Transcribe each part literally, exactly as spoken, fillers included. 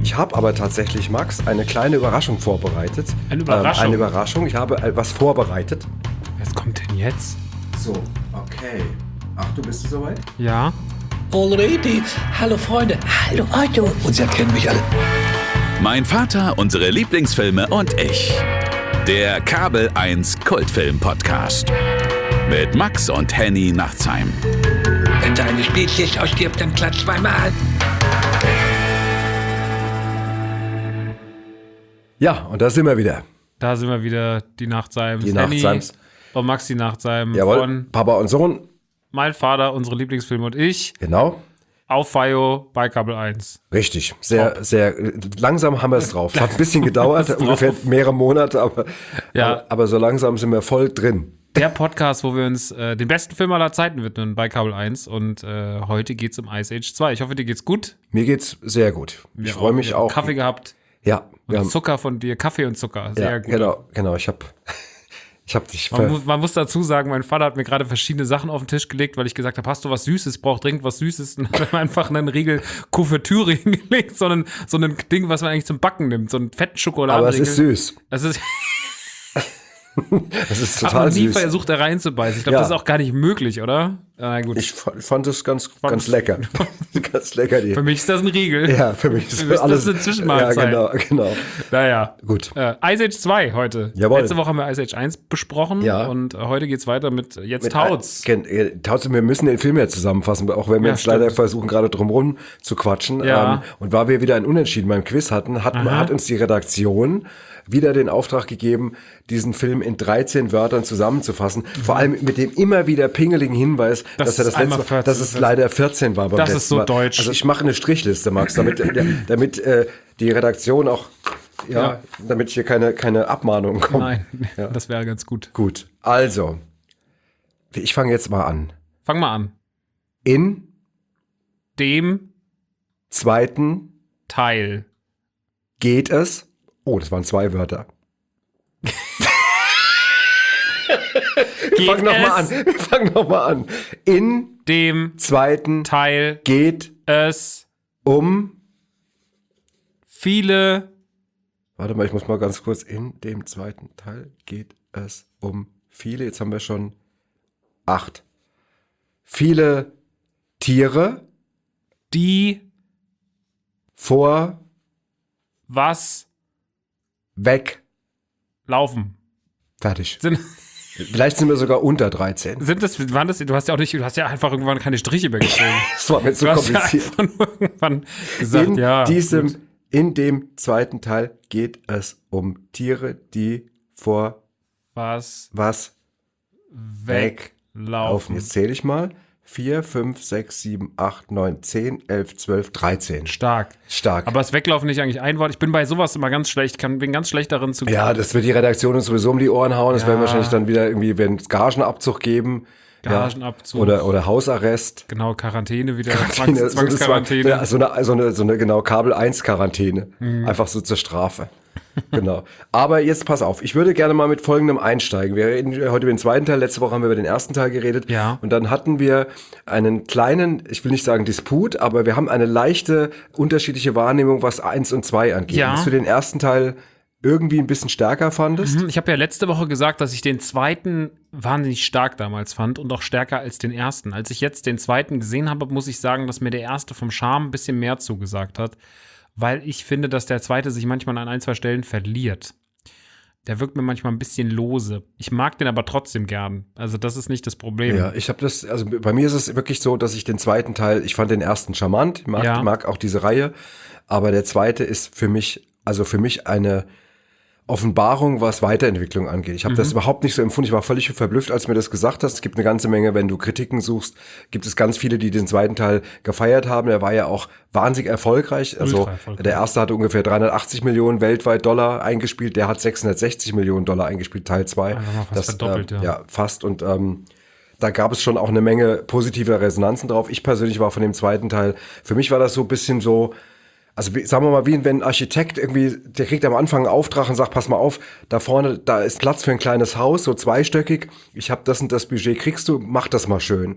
Ich habe aber tatsächlich, Max, eine kleine Überraschung vorbereitet. Eine Überraschung? Ähm, eine Überraschung. Ich habe was vorbereitet. Was kommt denn jetzt? So, okay. Ach, du bist du soweit? Ja. Already. Hallo Freunde. Hallo Otto. Und sie erkennen mich alle. Mein Vater, unsere Lieblingsfilme und ich. Der Kabel eins Kultfilm-Podcast. Mit Max und Henny Nachtsheim. Wenn deine Spezies ausstirbt, dann klatsch zweimal. Ja, und da sind wir wieder. Da sind wir wieder, die Nachtseims. Die Henny Nachtseims. Und Max, die Nachtsheim. Jawohl, Von Papa und Sohn. Mein Vater, unsere Lieblingsfilme und ich. Genau. Auf Fayo bei Kabel eins. Richtig. Sehr, Top. sehr, langsam haben wir es drauf. Es hat ein bisschen gedauert, ungefähr mehrere Monate, aber, Ja. aber, aber so langsam sind wir voll drin. Der Podcast, wo wir uns äh, den besten Film aller Zeiten widmen bei Kabel eins. Und äh, heute geht's um Ice Age zwei. Ich hoffe, dir geht's gut. Mir geht's sehr gut. Ich Wir freue mich wir haben auch. Kaffee gehabt. Ja, wir Und haben, Zucker von dir. Kaffee und Zucker. Sehr ja, gut. genau, genau. Ich habe, ich habe dich. Man, ver- mu man muss dazu sagen, mein Vater hat mir gerade verschiedene Sachen auf den Tisch gelegt, weil ich gesagt habe, hast du was Süßes, braucht dringend was Süßes. Und hat mir einfach einen Riegel Kuvertüre hingelegt, so ein, so ein Ding, was man eigentlich zum Backen nimmt, so einen fetten Schokoladenriegel. Aber es ist süß. Das ist, Es ist hat total man nie süß. versucht, da reinzubeißen. Ich glaube, Ja. das ist auch gar nicht möglich, oder? Na gut. Ich fa- fand es ganz, Fand ganz es- lecker. Ganz lecker, die. Für mich ist das ein Riegel. Ja, für mich ist Für mich ist alles das eine Zwischenmahlzeit. Ja, genau, genau. Naja. Gut. Äh, Ice Age zwei heute. Jawohl. Letzte Woche haben wir Ice Age eins besprochen. Ja. Und äh, heute geht's weiter mit Jetzt Mit taut's. ein- Gen- äh, Taut's, wir müssen den Film ja zusammenfassen, auch wenn wir Ja, jetzt leider stimmt. versuchen, gerade drumherum zu quatschen. Ja. Ähm, und weil wir wieder ein Unentschieden beim Quiz hatten, hat, Aha. hat uns die Redaktion wieder den Auftrag gegeben, diesen Film in dreizehn Wörtern zusammenzufassen. Vor allem mit dem immer wieder pingeligen Hinweis, Mhm. Das dass er ist das letzte einmal Mal, vierzehn, dass es leider vierzehn war beim Das letzten ist so Mal. deutsch. Also ich mache eine Strichliste, Max, damit, äh, damit äh, die Redaktion auch, ja, Ja. damit hier keine, keine Abmahnungen kommen. Nein, Ja. das wäre ganz gut. Gut, also, ich fange jetzt mal an. Fang mal an. In Dem zweiten Teil. geht es. Oh, das waren zwei Wörter. Wir fangen nochmal an. Wir fangen nochmal an. In Dem zweiten Teil geht es um. viele Warte mal, ich muss mal ganz kurz. In dem zweiten Teil geht es um viele. Jetzt haben wir schon acht. Viele Tiere die vor was weg. laufen. Fertig. Sind, Vielleicht sind wir sogar unter dreizehn. sind das, waren das, du hast ja auch nicht, du hast ja einfach irgendwann keine Striche mehr gezogen. Das war mir zu Du hast ja kompliziert. einfach nur irgendwann gesagt, In ja. diesem, gut. in dem zweiten Teil geht es um Tiere, die vor Was was weglaufen. weglaufen. Jetzt zähle ich mal. vier, fünf, sechs, sieben, acht, neun, zehn, elf, zwölf, dreizehn. Stark. Stark. Aber das Weglaufen nicht eigentlich ein Wort. Ich bin bei sowas immer ganz schlecht, kann, bin ganz schlecht darin zu. ja, das wird die Redaktion uns sowieso um die Ohren hauen. Das Ja. werden wahrscheinlich dann wieder irgendwie, wenn es Gagenabzug geben. Gagenabzug. Ja. Oder, oder Hausarrest. Genau, Quarantäne wieder. Quarantäne, Zwangs, Zwangsquarantäne. Ja, so eine, so eine, so eine genau, Kabel eins Quarantäne. Mhm. Einfach so zur Strafe. Genau. Aber jetzt pass auf, ich würde gerne mal mit folgendem einsteigen. Wir reden heute über den zweiten Teil, letzte Woche haben wir über den ersten Teil geredet. Ja. Und dann hatten wir einen kleinen, ich will nicht sagen Disput, aber wir haben eine leichte unterschiedliche Wahrnehmung, was eins und zwei angeht. Ja. Dass du den ersten Teil irgendwie ein bisschen stärker fandest. Mhm, Ich habe ja letzte Woche gesagt, dass ich den zweiten wahnsinnig stark damals fand und auch stärker als den ersten. Als ich jetzt den zweiten gesehen habe, muss ich sagen, dass mir der erste vom Charme ein bisschen mehr zugesagt hat, weil ich finde, dass der zweite sich manchmal an ein, zwei Stellen verliert. Der wirkt mir manchmal ein bisschen lose. Ich mag den aber trotzdem gern. Also das ist nicht das Problem. Ja, ich habe das, also bei mir ist es wirklich so, dass ich den zweiten Teil, ich fand den ersten charmant, ich mag, Ja. mag auch diese Reihe, aber der zweite ist für mich, also für mich eine Offenbarung, was Weiterentwicklung angeht. Ich habe das überhaupt nicht so empfunden. Ich war völlig verblüfft, als du mir das gesagt hast. Es gibt eine ganze Menge, wenn du Kritiken suchst, gibt es ganz viele, die den zweiten Teil gefeiert haben. Der war ja auch wahnsinnig erfolgreich. Also Ultra erfolgreich. der erste hatte ungefähr dreihundertachtzig Millionen weltweit Dollar eingespielt. Der hat sechshundertsechzig Millionen Dollar eingespielt, Teil zwei. Also mal fast verdoppelt, äh, ja. Ja, fast. Und ähm, da gab es schon auch eine Menge positive Resonanzen drauf. Ich persönlich war von dem zweiten Teil, für mich war das so ein bisschen so, also wie, sagen wir mal, wie wenn ein Architekt irgendwie, der kriegt am Anfang einen Auftrag und sagt, pass mal auf, da vorne, da ist Platz für ein kleines Haus, so zweistöckig, ich habe das und das Budget, kriegst du, mach das mal schön.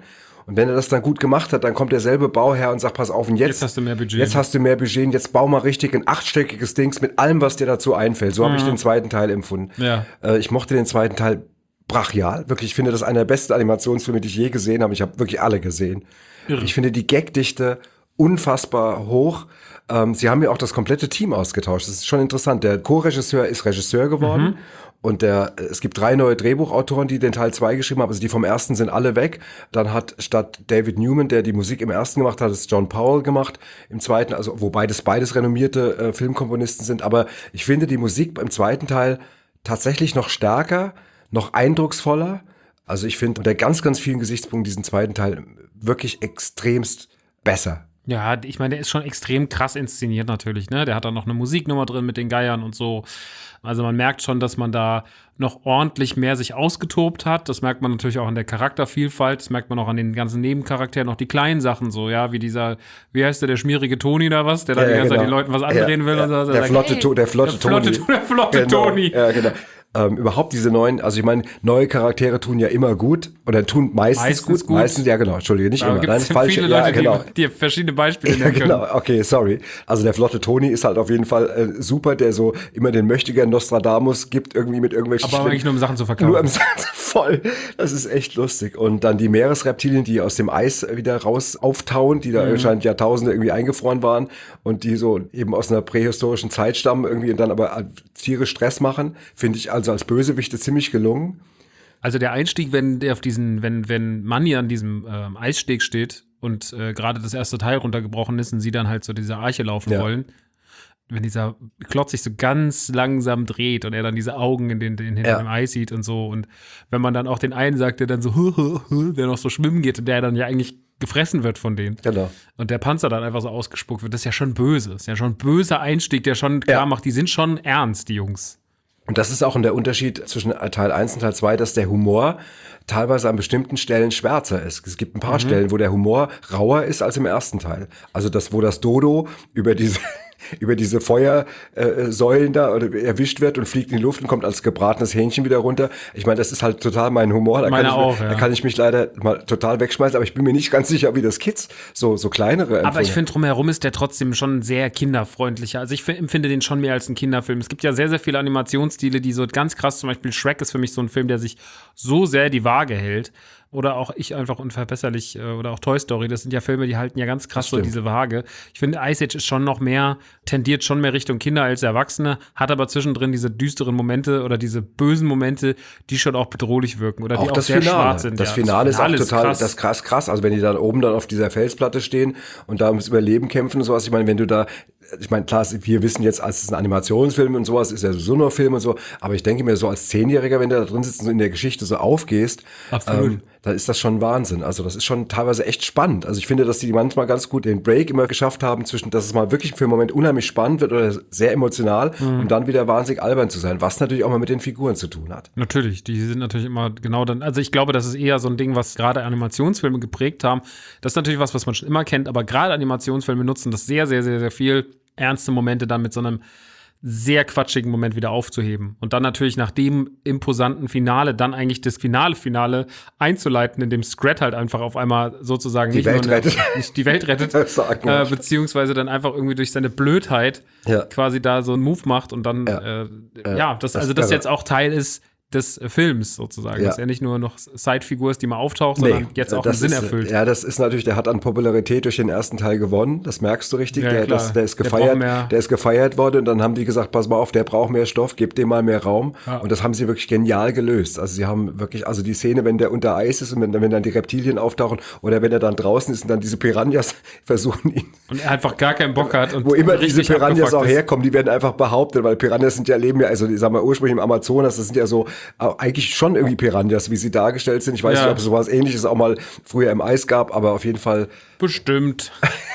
Und wenn er das dann gut gemacht hat, dann kommt derselbe Bauherr und sagt, pass auf, und jetzt, Jetzt hast du mehr Budget. Jetzt hast du mehr Budget und jetzt bau mal richtig ein achtstöckiges Dings mit allem, was dir dazu einfällt. So mhm. habe ich den zweiten Teil empfunden. Ja. Äh, ich mochte den zweiten Teil brachial. Wirklich, ich finde, das ist einer der besten Animationsfilme, die ich je gesehen habe. Ich habe wirklich alle gesehen. Irre. Ich finde die Gagdichte unfassbar hoch. Ähm, sie haben ja auch das komplette Team ausgetauscht. Das ist schon interessant. Der Co-Regisseur ist Regisseur geworden. Mhm. Und der, es gibt drei neue Drehbuchautoren, die den Teil zwei geschrieben haben. Also die vom ersten sind alle weg. Dann hat statt David Newman, der die Musik im ersten gemacht hat, es John Powell gemacht im zweiten. Also wobei das beides renommierte äh, Filmkomponisten sind. Aber ich finde die Musik beim zweiten Teil tatsächlich noch stärker, noch eindrucksvoller. Also ich finde unter ganz, ganz vielen Gesichtspunkten diesen zweiten Teil wirklich extremst besser. Ja, ich meine, der ist schon extrem krass inszeniert natürlich, ne? Der hat dann noch eine Musiknummer drin mit den Geiern und so. Also man merkt schon, dass man da noch ordentlich mehr sich ausgetobt hat. Das merkt man natürlich auch an der Charaktervielfalt. Das merkt man auch an den ganzen Nebencharakteren, auch die kleinen Sachen so, ja, wie dieser, wie heißt der, der schmierige Toni da was, der da ja, die ganze genau. Zeit den Leuten was andrehen ja, will. Ja, und so. Der, sagt, flotte, hey, to- der flotte der flotte Toni. Der flotte genau. Toni. Ja, genau. Ähm, überhaupt diese neuen, also ich meine, neue Charaktere tun ja immer gut oder tun meistens, meistens gut. gut. Meistens, ja genau, Entschuldige, nicht Aber immer. gibt's Nein, falsche, viele ja, Leute, genau. die, die verschiedene Beispiele Ja, nennen können. genau, okay, sorry. Also der flotte Toni ist halt auf jeden Fall äh, super, der so immer den Möchtegern Nostradamus gibt, irgendwie mit irgendwelchen Aber eigentlich nur um Sachen zu verkaufen. Nur um Sachen zu voll. Das ist echt lustig. Und dann die Meeresreptilien, die aus dem Eis wieder raus auftauen, die da mhm. anscheinend Jahrtausende irgendwie eingefroren waren und die so eben aus einer prähistorischen Zeit stammen irgendwie und dann aber Tiere Stress machen, finde ich also als Bösewichte ziemlich gelungen. Also der Einstieg, wenn der auf diesen, wenn, wenn Manny an diesem ähm, Eissteg steht und äh, gerade das erste Teil runtergebrochen ist und sie dann halt so diese Arche laufen ja. wollen, wenn dieser Klotz sich so ganz langsam dreht und er dann diese Augen in den, den hinter ja. dem Eis sieht und so und wenn man dann auch den einen sagt, der dann so der noch so schwimmen geht und der dann ja eigentlich gefressen wird von denen. Genau. Und der Panzer dann einfach so ausgespuckt wird, das ist ja schon böse. Das ist ja schon ein böser Einstieg, der schon klar ja. macht, die sind schon ernst, die Jungs. Und das ist auch der Unterschied zwischen Teil eins und Teil zwei, dass der Humor teilweise an bestimmten Stellen schwärzer ist. Es gibt ein paar mhm. Stellen, wo der Humor rauer ist als im ersten Teil. Also das, wo das Dodo über diese über diese Feuersäulen da oder erwischt wird und fliegt in die Luft und kommt als gebratenes Hähnchen wieder runter. Ich meine, das ist halt total mein Humor. Da, kann ich, auch, mir, ja. da kann ich mich leider mal total wegschmeißen, aber ich bin mir nicht ganz sicher, wie das Kids so, so kleinere empfinden. Aber ich finde, drumherum ist der trotzdem schon sehr kinderfreundlicher. Also ich empfinde den schon mehr als ein Kinderfilm. Es gibt ja sehr, sehr viele Animationsstile, die so ganz krass, zum Beispiel Shrek ist für mich so ein Film, der sich so sehr die Waage hält. Oder auch Ich einfach unverbesserlich oder auch Toy Story, das sind ja Filme, die halten ja ganz krass so diese Waage. Ich finde, Ice Age ist schon noch mehr, tendiert schon mehr Richtung Kinder als Erwachsene, hat aber zwischendrin diese düsteren Momente oder diese bösen Momente, die schon auch bedrohlich wirken oder die auch, auch sehr Finale. schwarz sind. Das ja, Finale das Finale ist auch total, krass. das krass, krass. Also wenn die dann oben dann auf dieser Felsplatte stehen und da ums Überleben kämpfen und sowas. Ich meine, wenn du da, ich meine, klar, wir wissen jetzt, als es ein Animationsfilm und sowas, ist ja so nur Film und so, aber ich denke mir so als Zehnjähriger, wenn du da drin sitzt und so in der Geschichte so aufgehst, ähm, dann ist das schon Wahnsinn. Also das ist schon teilweise echt spannend. Also ich finde, dass die manchmal ganz gut den Break immer geschafft haben, zwischen, dass es mal wirklich für einen Moment unheimlich spannend wird oder sehr emotional, mhm. um dann wieder wahnsinnig albern zu sein, was natürlich auch mal mit den Figuren zu tun hat. Natürlich, die sind natürlich immer genau dann, also ich glaube, das ist eher so ein Ding, was gerade Animationsfilme geprägt haben. Das ist natürlich was, was man schon immer kennt, aber gerade Animationsfilme nutzen das sehr, sehr, sehr, sehr viel, ernste Momente dann mit so einem sehr quatschigen Moment wieder aufzuheben. Und dann natürlich nach dem imposanten Finale dann eigentlich das Finale-Finale einzuleiten, in dem Scrat halt einfach auf einmal sozusagen die nicht Welt nur eine, rettet. nicht die Welt rettet, äh, beziehungsweise dann einfach irgendwie durch seine Blödheit ja. quasi da so einen Move macht und dann ja, äh, ja das, das also das jetzt auch Teil ist des Films sozusagen, ja. dass er nicht nur noch Sidefigur ist, die mal auftaucht, sondern nee, jetzt auch einen Sinn ist, erfüllt. Ja, das ist natürlich, der hat an Popularität durch den ersten Teil gewonnen, das merkst du richtig, ja, der, das, der ist gefeiert, der, der ist gefeiert worden und dann haben die gesagt, pass mal auf, der braucht mehr Stoff, gebt dem mal mehr Raum ja. und das haben sie wirklich genial gelöst. Also sie haben wirklich, also die Szene, wenn der unter Eis ist und wenn, wenn dann die Reptilien auftauchen oder wenn er dann draußen ist und dann diese Piranhas versuchen ihn. Und er einfach gar keinen Bock hat. Und wo immer diese Piranhas auch herkommen, die werden einfach behauptet, weil Piranhas sind ja, leben ja, also die sagen wir ursprünglich im Amazonas, das sind ja so, eigentlich schon irgendwie Piranhas, wie sie dargestellt sind. Ich weiß ja. nicht, ob es sowas Ähnliches auch mal früher im Eis gab, aber auf jeden Fall. Bestimmt.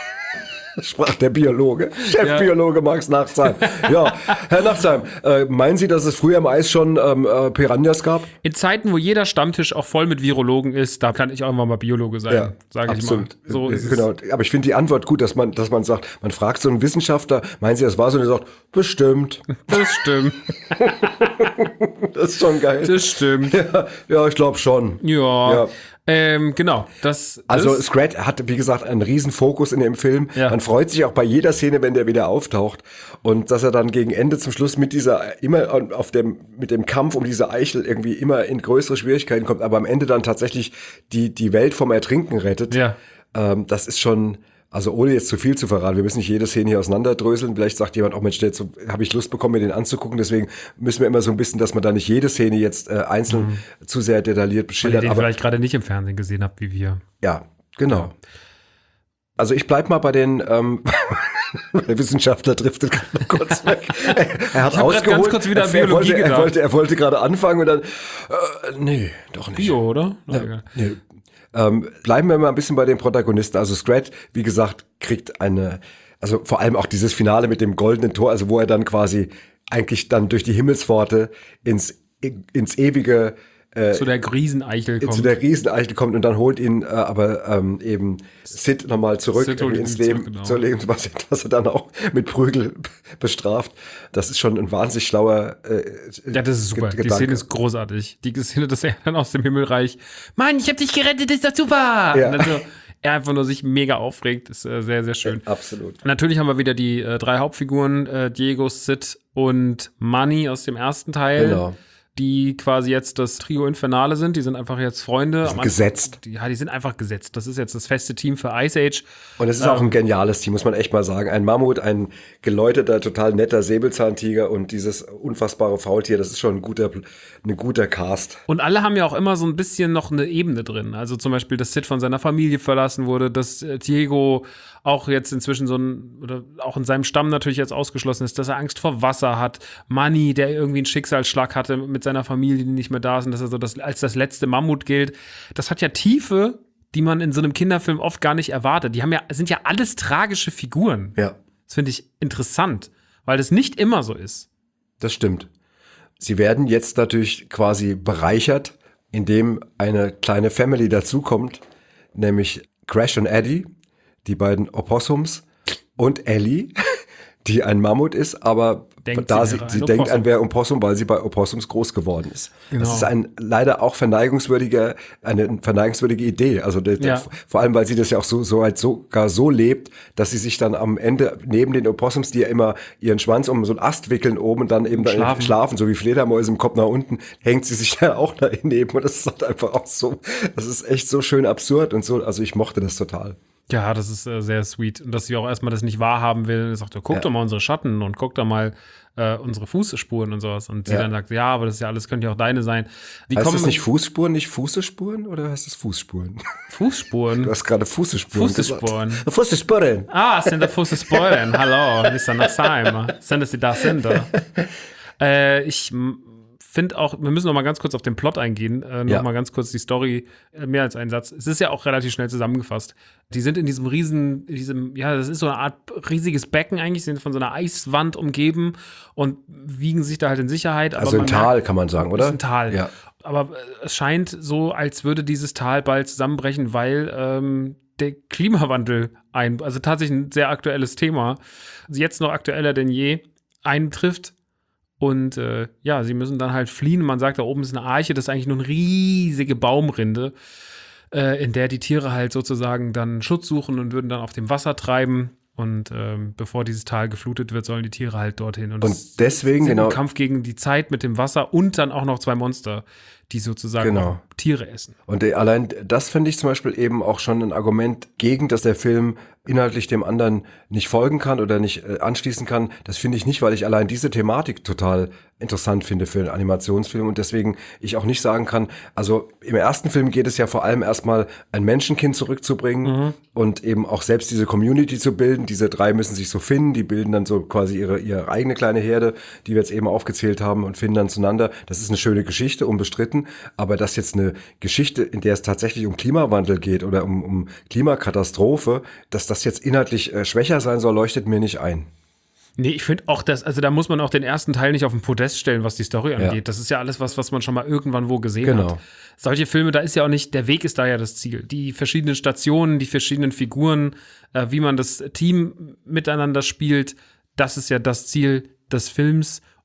Sprach der Biologe. Chefbiologe ja. Max Nachtsheim. Ja, Herr Nachtsheim, äh, meinen Sie, dass es früher im Eis schon ähm, äh, Piranhas gab? In Zeiten, wo jeder Stammtisch auch voll mit Virologen ist, da kann ich auch irgendwann mal Biologe sein, ja, sage ich mal. So ist genau. es. Aber ich finde die Antwort gut, dass man, dass man sagt, man fragt so einen Wissenschaftler, meinen Sie, das war so, und er sagt, bestimmt. Das stimmt. Das ist schon geil. Das stimmt. Ja, ja ich glaube schon. Ja. ja. Ähm, genau, das Also ist, Scrat hat, wie gesagt, einen riesen Fokus in dem Film. Ja. Man freut sich auch bei jeder Szene, wenn der wieder auftaucht. Und dass er dann gegen Ende zum Schluss mit dieser, immer auf dem, mit dem Kampf um diese Eichel irgendwie immer in größere Schwierigkeiten kommt, aber am Ende dann tatsächlich die, die Welt vom Ertrinken rettet. Ja. Ähm, das ist schon, also ohne jetzt zu viel zu verraten, wir müssen nicht jede Szene hier auseinanderdröseln. Vielleicht sagt jemand, oh Mensch, jetzt so, habe ich Lust bekommen, mir den anzugucken. Deswegen müssen wir immer so ein bisschen, dass man da nicht jede Szene jetzt äh, einzeln Mhm. zu sehr detailliert weil ihr beschildert. den Aber vielleicht gerade nicht im Fernsehen gesehen habt, wie wir. ja, genau. Also ich bleib mal bei den, ähm, der Wissenschaftler driftet gerade noch kurz weg. Er hat Ich hab grad ausgeholt. ganz kurz wieder an er, Biologie wollte, er gedacht. wollte, er wollte gerade anfangen und dann, äh, nee, doch nicht. Bio, oder? Na, Ja, egal. nee. Ähm, bleiben wir mal ein bisschen bei den Protagonisten. Also Scrat, wie gesagt, kriegt eine, also vor allem auch dieses Finale mit dem goldenen Tor, also wo er dann quasi eigentlich dann durch die Himmelspforte ins, ins ewige, äh, Zu der Rieseneichel kommt. zu der Rieseneichel kommt und dann holt ihn äh, aber ähm, eben Sid nochmal zurück Sid holt irgendwie ihn ins zurück, Leben, genau. zur Leben, was, was er dann auch mit Prügel bestraft. Das ist schon ein wahnsinnig schlauer äh, Ja, das ist super. Ge- Die Szene ist großartig. Die Szene, dass er dann aus dem Himmelreich, Mann, ich hab dich gerettet, ist doch super. Ja. Und dann so, er einfach nur sich mega aufregt, ist äh, sehr, sehr schön. Absolut. Natürlich haben wir wieder die äh, drei Hauptfiguren, äh, Diego, Sid und Manny aus dem ersten Teil. Genau. Die quasi jetzt das Trio Infernale sind. Die sind einfach jetzt Freunde. Die sind Am Anfang- gesetzt. Die, ja, die sind einfach gesetzt. Das ist jetzt das feste Team für Ice Age. Und es ist auch ein geniales Team, muss man echt mal sagen. Ein Mammut, ein geläuteter, total netter Säbelzahntiger und dieses unfassbare Faultier, das ist schon ein guter, ein guter Cast. Und alle haben ja auch immer so ein bisschen noch eine Ebene drin. Also zum Beispiel, dass Sid von seiner Familie verlassen wurde, dass äh, Diego auch jetzt inzwischen so ein, oder auch in seinem Stamm natürlich jetzt ausgeschlossen ist, dass er Angst vor Wasser hat. Manny, der irgendwie einen Schicksalsschlag hatte mit seiner Familie, die nicht mehr da sind, dass er so das, als das letzte Mammut gilt. Das hat ja Tiefe, die man in so einem Kinderfilm oft gar nicht erwartet. Die haben ja, sind ja alles tragische Figuren. Ja, Das finde ich interessant, weil das nicht immer so ist. das stimmt. Sie werden jetzt natürlich quasi bereichert, indem eine kleine Family dazukommt, nämlich Crash und Eddie, die beiden Opossums, und Ellie, die ein Mammut ist, aber Denkt da sie sie, wäre sie ein denkt Opossum. an wer Opossum, weil sie bei Opossums groß geworden ist. Genau. Das ist ein leider auch verneigungswürdiger, eine verneigungswürdige Idee. Also der, der, Ja. vor allem, weil sie das ja auch so, so halt sogar so lebt, dass sie sich dann am Ende neben den Opossums, die ja immer ihren Schwanz um so einen Ast wickeln oben und dann eben dann Schlafen. schlafen, so wie Fledermäuse im Kopf nach unten, hängt sie sich da auch daneben und das ist halt einfach auch so, das ist echt so schön absurd und so, also ich mochte das total. Ja, das ist äh, sehr sweet. Und dass sie auch erstmal das nicht wahrhaben will. Und sagt, guck Ja. doch mal unsere Schatten und guck doch mal äh, unsere Fußspuren und sowas. Und sie Ja. dann sagt, ja, aber das ist ja alles, könnte ja auch deine sein. Die Heißt kommen das nicht Fußspuren, nicht Fußespuren oder heißt das Fußspuren? Fußspuren. Du hast gerade Fußespuren Fußspuren. gesagt. Fußespuren. Ah, sind da Fußspuren. Hallo, Mister Nassheim. Sind es die da sind? Äh, ich finde auch, wir müssen noch mal ganz kurz auf den Plot eingehen, äh, noch Ja. mal ganz kurz die Story, äh, mehr als einen Satz. Es ist ja auch relativ schnell zusammengefasst. Die sind in diesem riesen, in diesem, ja, das ist so eine Art riesiges Becken eigentlich, sind von so einer Eiswand umgeben und wiegen sich da halt in Sicherheit. Also ein man Tal, merkt, kann man sagen, oder? ist ein Tal. Ja. Aber äh, es scheint so, als würde dieses Tal bald zusammenbrechen, weil ähm, der Klimawandel ein, also tatsächlich ein sehr aktuelles Thema, jetzt noch aktueller denn je, eintrifft. Und äh, ja, sie müssen dann halt fliehen. Man sagt, da oben ist eine Arche, das ist eigentlich nur eine riesige Baumrinde, äh, in der die Tiere halt sozusagen dann Schutz suchen und würden dann auf dem Wasser treiben. Und ähm, bevor dieses Tal geflutet wird, sollen die Tiere halt dorthin. Und, Und das deswegen, sind genau. im Kampf gegen die Zeit mit dem Wasser und dann auch noch zwei Monster, die sozusagen Genau. auch Tiere essen. Und äh, allein das finde ich zum Beispiel eben auch schon ein Argument gegen, dass der Film inhaltlich dem anderen nicht folgen kann oder nicht äh, anschließen kann. Das finde ich nicht, weil ich allein diese Thematik total interessant finde für einen Animationsfilm und deswegen ich auch nicht sagen kann, also im ersten Film geht es ja vor allem erstmal ein Menschenkind zurückzubringen Mhm. und eben auch selbst diese Community zu bilden. Diese drei müssen sich so finden, die bilden dann so quasi ihre, ihre eigene kleine Herde, die wir jetzt eben aufgezählt haben und finden dann zueinander. Das ist eine schöne Geschichte, unbestritten, aber dass jetzt eine Geschichte, in der es tatsächlich um Klimawandel geht oder um, um Klimakatastrophe, dass das jetzt inhaltlich äh, schwächer sein soll, leuchtet mir nicht ein. Nee, ich finde auch das, also da muss man auch den ersten Teil nicht auf den Podest stellen, was die Story angeht. Ja. Das ist ja alles was, was man schon mal irgendwann wo gesehen Genau. hat. Solche Filme, da ist ja auch nicht, der Weg ist da ja das Ziel. Die verschiedenen Stationen, die verschiedenen Figuren, äh, wie man das Team miteinander spielt, das ist ja das Ziel des Films.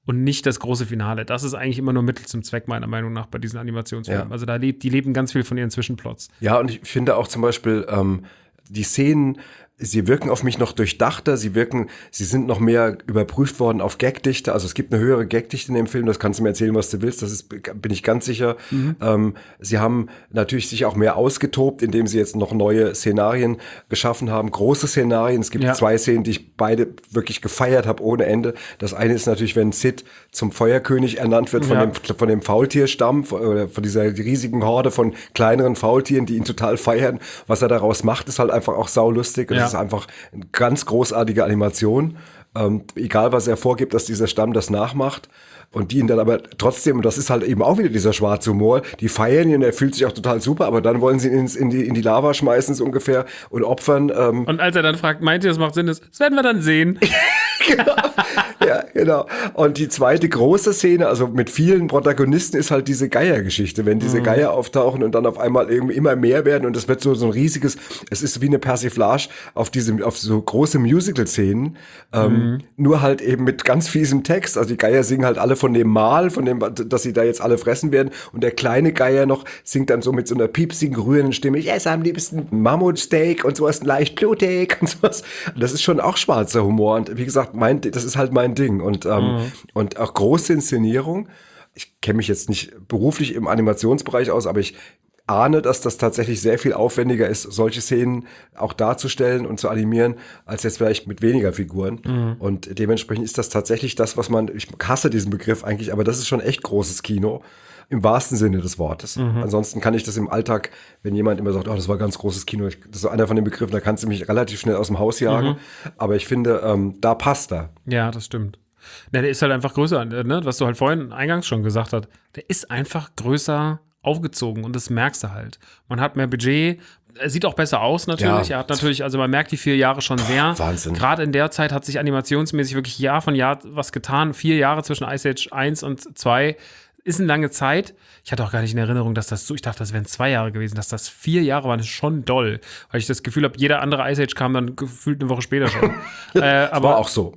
und nicht das große Finale. Das ist eigentlich immer nur Mittel zum Zweck, meiner Meinung nach, bei diesen Animationsfilmen. Ja. Also da lebt, die leben ganz viel von ihren Zwischenplots. Ja, und ich finde auch zum Beispiel, ähm, die Szenen, sie wirken auf mich noch durchdachter, sie wirken, sie sind noch mehr überprüft worden auf Gagdichte, also es gibt eine höhere Gagdichte in dem Film, das kannst du mir erzählen, was du willst, das ist, bin ich ganz sicher. Mhm. Ähm, sie haben natürlich sich auch mehr ausgetobt, indem sie jetzt noch neue Szenarien geschaffen haben, große Szenarien, es gibt ja. zwei Szenen, die ich beide wirklich gefeiert habe ohne Ende. Das eine ist natürlich, wenn Sid zum Feuerkönig ernannt wird von ja. dem von dem Faultierstamm, oder von dieser riesigen Horde von kleineren Faultieren, die ihn total feiern. Was er daraus macht, ist halt einfach auch saulustig. Ja. Das ist einfach eine ganz großartige Animation. Ähm, egal, was er vorgibt, dass dieser Stamm das nachmacht. Und die ihn dann aber trotzdem, und das ist halt eben auch wieder dieser schwarze Humor, die feiern ihn und er fühlt sich auch total super, aber dann wollen sie ihn ins, in, die, in die Lava schmeißen, so ungefähr, und opfern. Ähm. Und als er dann fragt, meint ihr, das macht Sinn? Das werden wir dann sehen. Genau. Ja, genau. Und die zweite große Szene, also mit vielen Protagonisten, ist halt diese Geier-Geschichte. Wenn diese mhm. Geier auftauchen und dann auf einmal irgendwie immer mehr werden und es wird so, so ein riesiges, es ist wie eine Persiflage auf diese, auf so große Musical-Szenen, ähm, mhm. nur halt eben mit ganz fiesem Text. Also die Geier singen halt alle von dem Mahl, von dem, dass sie da jetzt alle fressen werden, und der kleine Geier noch singt dann so mit so einer piepsigen, rührenden Stimme, ich esse am liebsten Mammutsteak und sowas, leicht blutig und sowas. Und das ist schon auch schwarzer Humor, und wie gesagt, mein, das ist halt mein Ding. Und, ähm, mhm. und auch große Inszenierung. Ich kenne mich jetzt nicht beruflich im Animationsbereich aus, aber ich ahne, dass das tatsächlich sehr viel aufwendiger ist, solche Szenen auch darzustellen und zu animieren, als jetzt vielleicht mit weniger Figuren. Mhm. Und dementsprechend ist das tatsächlich das, was man, ich hasse diesen Begriff eigentlich, aber das ist schon echt großes Kino. Im wahrsten Sinne des Wortes. Mhm. Ansonsten kann ich das im Alltag, wenn jemand immer sagt, oh, das war ganz großes Kino, ich, das ist einer von den Begriffen, da kannst du mich relativ schnell aus dem Haus jagen. Mhm. Aber ich finde, ähm, da passt er. Ja, das stimmt. Ne, der ist halt einfach größer, ne? Was du halt vorhin eingangs schon gesagt hast. Der ist einfach größer aufgezogen und das merkst du halt. Man hat mehr Budget. Er sieht auch besser aus natürlich. Ja. Er hat natürlich, also man merkt die vier Jahre schon sehr. Wahnsinn. Gerade in der Zeit hat sich animationsmäßig wirklich Jahr von Jahr was getan. Vier Jahre zwischen Ice Age eins und zwei ist eine lange Zeit. Ich hatte auch gar nicht in Erinnerung, dass das so, ich dachte, das wären zwei Jahre gewesen, dass das vier Jahre waren, ist schon doll. Weil ich das Gefühl habe, jeder andere Ice Age kam dann gefühlt eine Woche später schon. äh, aber war auch so.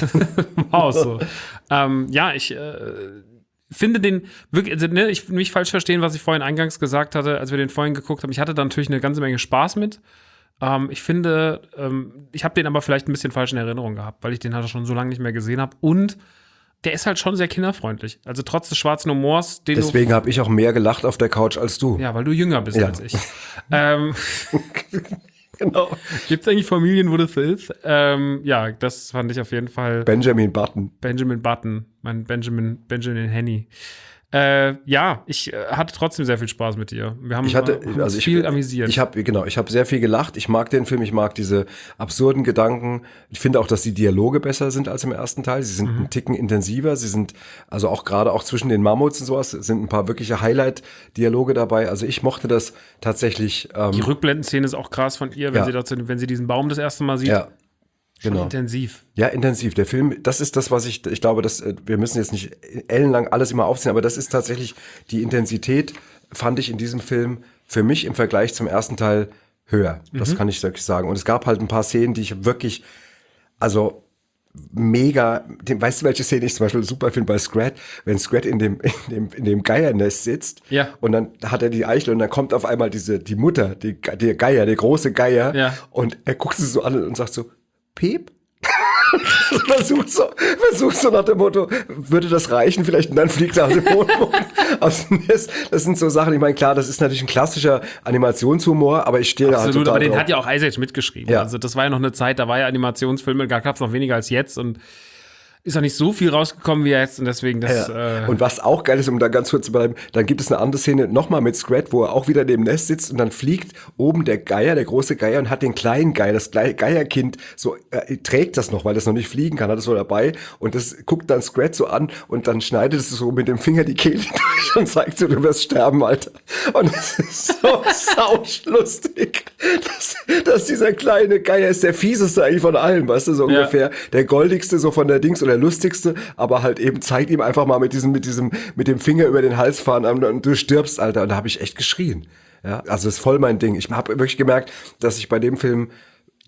war auch so. ähm, ja, ich äh, finde den wirklich, also, ne, ich nicht falsch verstehen, was ich vorhin eingangs gesagt hatte, als wir den vorhin geguckt haben. Ich hatte da natürlich eine ganze Menge Spaß mit. Ähm, ich finde, ähm, ich habe den aber vielleicht ein bisschen falsch in Erinnerung gehabt, weil ich den halt schon so lange nicht mehr gesehen habe. Und der ist halt schon sehr kinderfreundlich. Also trotz des schwarzen Humors. Den Deswegen habe ich auch mehr gelacht auf der Couch als du. Ja, weil du jünger bist ja. als ich. ähm, genau. Gibt es eigentlich Familien, wo das so ist? Ähm, ja, das fand ich auf jeden Fall. Benjamin Button. Benjamin Button. Mein Benjamin, Benjamin Henny. Äh, ja, ich äh, hatte trotzdem sehr viel Spaß mit dir. Wir haben ich hatte, äh, also viel ich, amüsiert. Ich habe genau, ich habe sehr viel gelacht. Ich mag den Film, ich mag diese absurden Gedanken. Ich finde auch, dass die Dialoge besser sind als im ersten Teil. Sie sind mhm. einen Ticken intensiver. Sie sind also auch gerade auch zwischen den Mammuts und sowas sind ein paar wirkliche Highlight-Dialoge dabei. Also ich mochte das tatsächlich. Ähm, die Rückblendenszene ist auch krass von ihr, wenn ja. sie dazu, wenn sie diesen Baum das erste Mal sieht. Ja. Schon genau. intensiv. Ja, intensiv. Der Film, das ist das, was ich, ich glaube, dass wir müssen jetzt nicht ellenlang alles immer aufziehen, aber das ist tatsächlich die Intensität, fand ich in diesem Film für mich im Vergleich zum ersten Teil höher. Das mhm. kann ich wirklich sagen. Und es gab halt ein paar Szenen, die ich wirklich, also mega, weißt du, welche Szene ich zum Beispiel super finde bei Scrat, wenn Scrat in dem, in dem, in dem Geiernest sitzt ja. und dann hat er die Eichel und dann kommt auf einmal diese, die Mutter, die, der Geier, der große Geier ja. und er guckt sie so an und sagt so, Piep? versucht, so, versucht so nach dem Motto, würde das reichen vielleicht, und dann fliegt er aus dem Boden aus dem Nest. Das sind so Sachen, ich meine, klar, das ist natürlich ein klassischer Animationshumor, aber ich stehe da halt total aber den drauf. hat ja auch Ice Age mitgeschrieben. Ja. Also das war ja noch eine Zeit, da war ja Animationsfilme, da gab es noch weniger als jetzt und ist auch nicht so viel rausgekommen wie jetzt und deswegen das. Ja. Äh und was auch geil ist, um da ganz kurz zu bleiben, dann gibt es eine andere Szene nochmal mit Scrat, wo er auch wieder neben dem Nest sitzt und dann fliegt oben der Geier, der große Geier, und hat den kleinen Geier, das Geierkind, so äh, trägt das noch, weil das noch nicht fliegen kann, hat es so dabei und das guckt dann Scrat so an und dann schneidet es so mit dem Finger die Kehle durch und zeigt so, du wirst sterben, Alter. Und das ist so sauschlustig, dass, dass dieser kleine Geier ist der fieseste eigentlich von allen, weißt du, so ja. ungefähr, der goldigste so von der Dings oder der lustigste, aber halt eben zeigt ihm einfach mal mit diesem, mit diesem, mit dem Finger über den Hals fahren und du stirbst, Alter. Und da habe ich echt geschrien. Ja, also das ist voll mein Ding. Ich habe wirklich gemerkt, dass ich bei dem Film,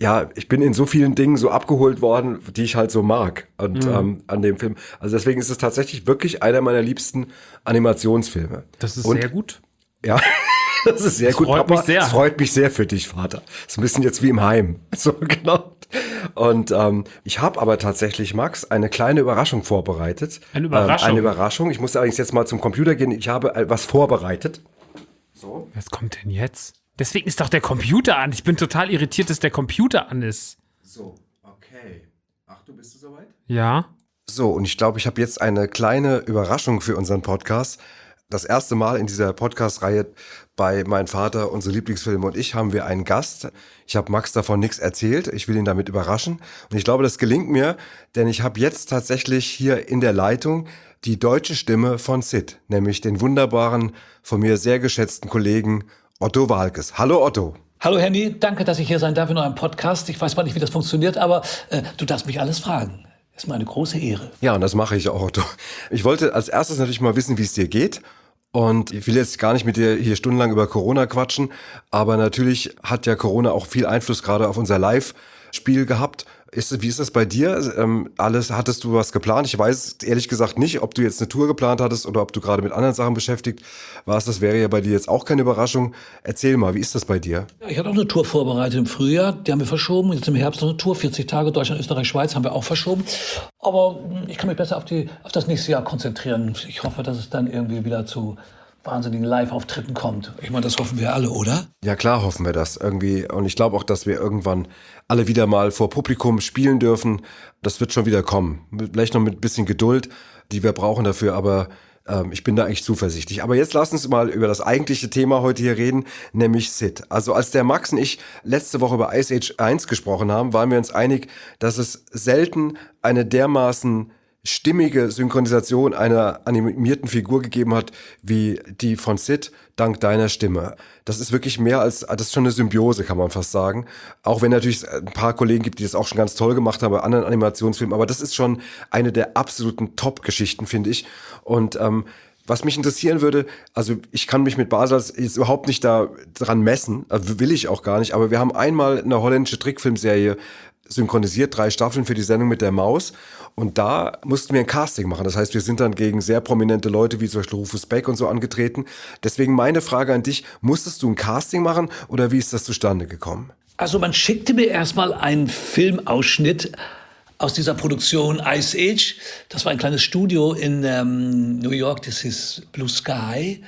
ja, ich bin in so vielen Dingen so abgeholt worden, die ich halt so mag und mhm. ähm, an dem Film. Also deswegen ist es tatsächlich wirklich einer meiner liebsten Animationsfilme. Das ist und, sehr gut. Ja, das ist sehr das gut, freut Papa. Mich sehr. Es freut mich sehr für dich, Vater. Das ist ein bisschen jetzt wie im Heim. So, genau. Und ähm, ich habe aber tatsächlich, Max, eine kleine Überraschung vorbereitet. Eine Überraschung? Ähm, eine Überraschung. Ich muss allerdings jetzt mal zum Computer gehen. Ich habe was vorbereitet. So. Was kommt denn jetzt? Deswegen ist doch der Computer an. Ich bin total irritiert, dass der Computer an ist. So, okay. Ach, du bist du soweit? Ja. So, und ich glaube, ich habe jetzt eine kleine Überraschung für unseren Podcast. Das erste Mal in dieser Podcast-Reihe bei Mein Vater, unsere Lieblingsfilme und ich, haben wir einen Gast. Ich habe Max davon nichts erzählt. Ich will ihn damit überraschen. Und ich glaube, das gelingt mir, denn ich habe jetzt tatsächlich hier in der Leitung die deutsche Stimme von Sid, nämlich den wunderbaren, von mir sehr geschätzten Kollegen Otto Waalkes. Hallo Otto. Hallo Henny, danke, dass ich hier sein darf in eurem Podcast. Ich weiß mal nicht, wie das funktioniert, aber äh, du darfst mich alles fragen. Ist mir eine große Ehre. Ja, und das mache ich auch, Otto. Ich wollte als erstes natürlich mal wissen, wie es dir geht. Und ich will jetzt gar nicht mit dir hier stundenlang über Corona quatschen, aber natürlich hat ja Corona auch viel Einfluss gerade auf unser Live-Spiel gehabt. Ist, wie ist das bei dir? Ähm, alles, hattest du was geplant? Ich weiß ehrlich gesagt nicht, ob du jetzt eine Tour geplant hattest oder ob du gerade mit anderen Sachen beschäftigt warst. Das wäre ja bei dir jetzt auch keine Überraschung. Erzähl mal, wie ist das bei dir? Ja, ich hatte auch eine Tour vorbereitet im Frühjahr. Die haben wir verschoben. Jetzt im Herbst noch eine Tour. vierzig Tage Deutschland, Österreich, Schweiz haben wir auch verschoben. Aber ich kann mich besser auf, die, auf das nächste Jahr konzentrieren. Ich hoffe, dass es dann irgendwie wieder zu wahnsinnigen Live-Auftritten kommt. Ich meine, das hoffen wir alle, oder? Ja, klar hoffen wir das irgendwie. Und ich glaube auch, dass wir irgendwann alle wieder mal vor Publikum spielen dürfen. Das wird schon wieder kommen. Vielleicht noch mit ein bisschen Geduld, die wir brauchen dafür, aber ähm, ich bin da eigentlich zuversichtlich. Aber jetzt lass uns mal über das eigentliche Thema heute hier reden, nämlich Sid. Also als der Max und ich letzte Woche über Ice Age eins gesprochen haben, waren wir uns einig, dass es selten eine dermaßen stimmige Synchronisation einer animierten Figur gegeben hat, wie die von Sid, dank deiner Stimme. Das ist wirklich mehr als, das ist schon eine Symbiose, kann man fast sagen. Auch wenn natürlich ein paar Kollegen gibt, die das auch schon ganz toll gemacht haben bei anderen Animationsfilmen, aber das ist schon eine der absoluten Top-Geschichten, finde ich. Und ähm, was mich interessieren würde, also ich kann mich mit Basel jetzt überhaupt nicht da dran messen, also will ich auch gar nicht, aber wir haben einmal eine holländische Trickfilmserie synchronisiert, drei Staffeln für die Sendung mit der Maus. Und da mussten wir ein Casting machen. Das heißt, wir sind dann gegen sehr prominente Leute wie zum Beispiel Rufus Beck und so angetreten. Deswegen meine Frage an dich, musstest du ein Casting machen oder wie ist das zustande gekommen? Also man schickte mir erstmal einen Filmausschnitt aus dieser Produktion Ice Age. Das war ein kleines Studio in ähm, New York, das ist Blue Sky.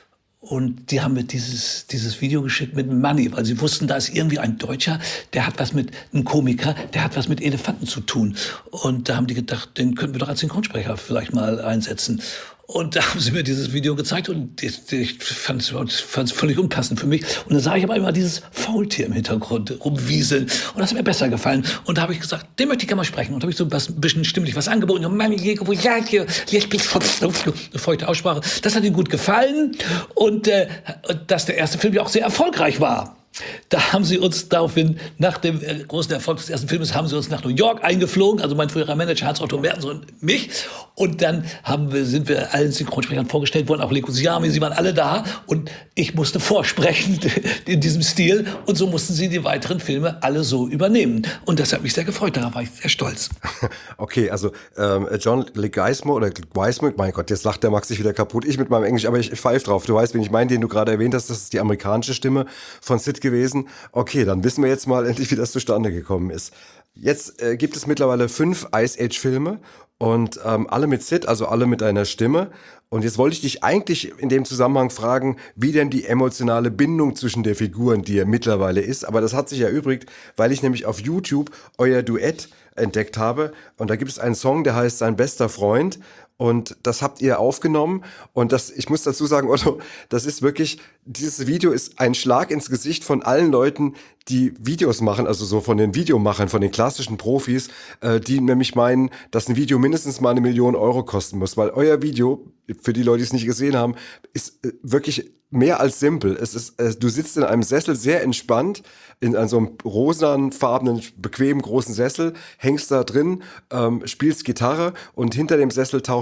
Und die haben mir dieses, dieses Video geschickt mit Money, weil sie wussten, da ist irgendwie ein Deutscher, der hat was mit, ein Komiker, der hat was mit Elefanten zu tun. Und da haben die gedacht, den könnten wir doch als Synchronsprecher vielleicht mal einsetzen. Und da haben sie mir dieses Video gezeigt und ich, ich fand es völlig unpassend für mich. Und dann sah ich aber immer dieses Faultier im Hintergrund rumwieseln. Und das hat mir besser gefallen. Und da habe ich gesagt, den möchte ich gerne mal sprechen. Und da habe ich so was, ein bisschen stimmlich was angeboten. Und Mann, hier, wo ja, hier, hier, ich bin eine feuchte Aussprache. Das hat ihm gut gefallen. Und äh, dass der erste Film ja auch sehr erfolgreich war. Da haben sie uns daraufhin, nach dem äh, großen Erfolg des ersten Filmes, haben sie uns nach New York eingeflogen, also mein früherer Manager Hans-Otto Mertens und mich. Und dann haben wir, sind wir allen Synchronsprechern vorgestellt worden, auch Leko Siami, sie waren alle da. Und ich musste vorsprechen in diesem Stil. Und so mussten sie die weiteren Filme alle so übernehmen. Und das hat mich sehr gefreut, darauf war ich sehr stolz. Okay, also ähm, John Leguizamo oder Leguizamo, mein Gott, jetzt lacht der Max sich wieder kaputt. Ich mit meinem Englisch, aber ich pfeife drauf. Du weißt, wen ich meine, den du gerade erwähnt hast, das ist die amerikanische Stimme von Sid gewesen. Okay, dann wissen wir jetzt mal endlich, wie das zustande gekommen ist. Jetzt äh, gibt es mittlerweile fünf Ice Age Filme und ähm, alle mit Sid, also alle mit einer Stimme. Und jetzt wollte ich dich eigentlich in dem Zusammenhang fragen, wie denn die emotionale Bindung zwischen der Figuren dir mittlerweile ist. Aber das hat sich erübrigt, weil ich nämlich auf YouTube euer Duett entdeckt habe. Und da gibt es einen Song, der heißt Sein bester Freund. Und das habt ihr aufgenommen. Und das, ich muss dazu sagen, Otto, das ist wirklich, dieses Video ist ein Schlag ins Gesicht von allen Leuten, die Videos machen, also so von den Videomachern, von den klassischen Profis, äh, die nämlich meinen, dass ein Video mindestens mal eine Million Euro kosten muss. Weil euer Video, für die Leute, die es nicht gesehen haben, ist äh, wirklich mehr als simpel. Es ist, äh, du sitzt in einem Sessel sehr entspannt, in so einem rosanfarbenen, bequemen, großen Sessel, hängst da drin, ähm, spielst Gitarre und hinter dem Sessel taucht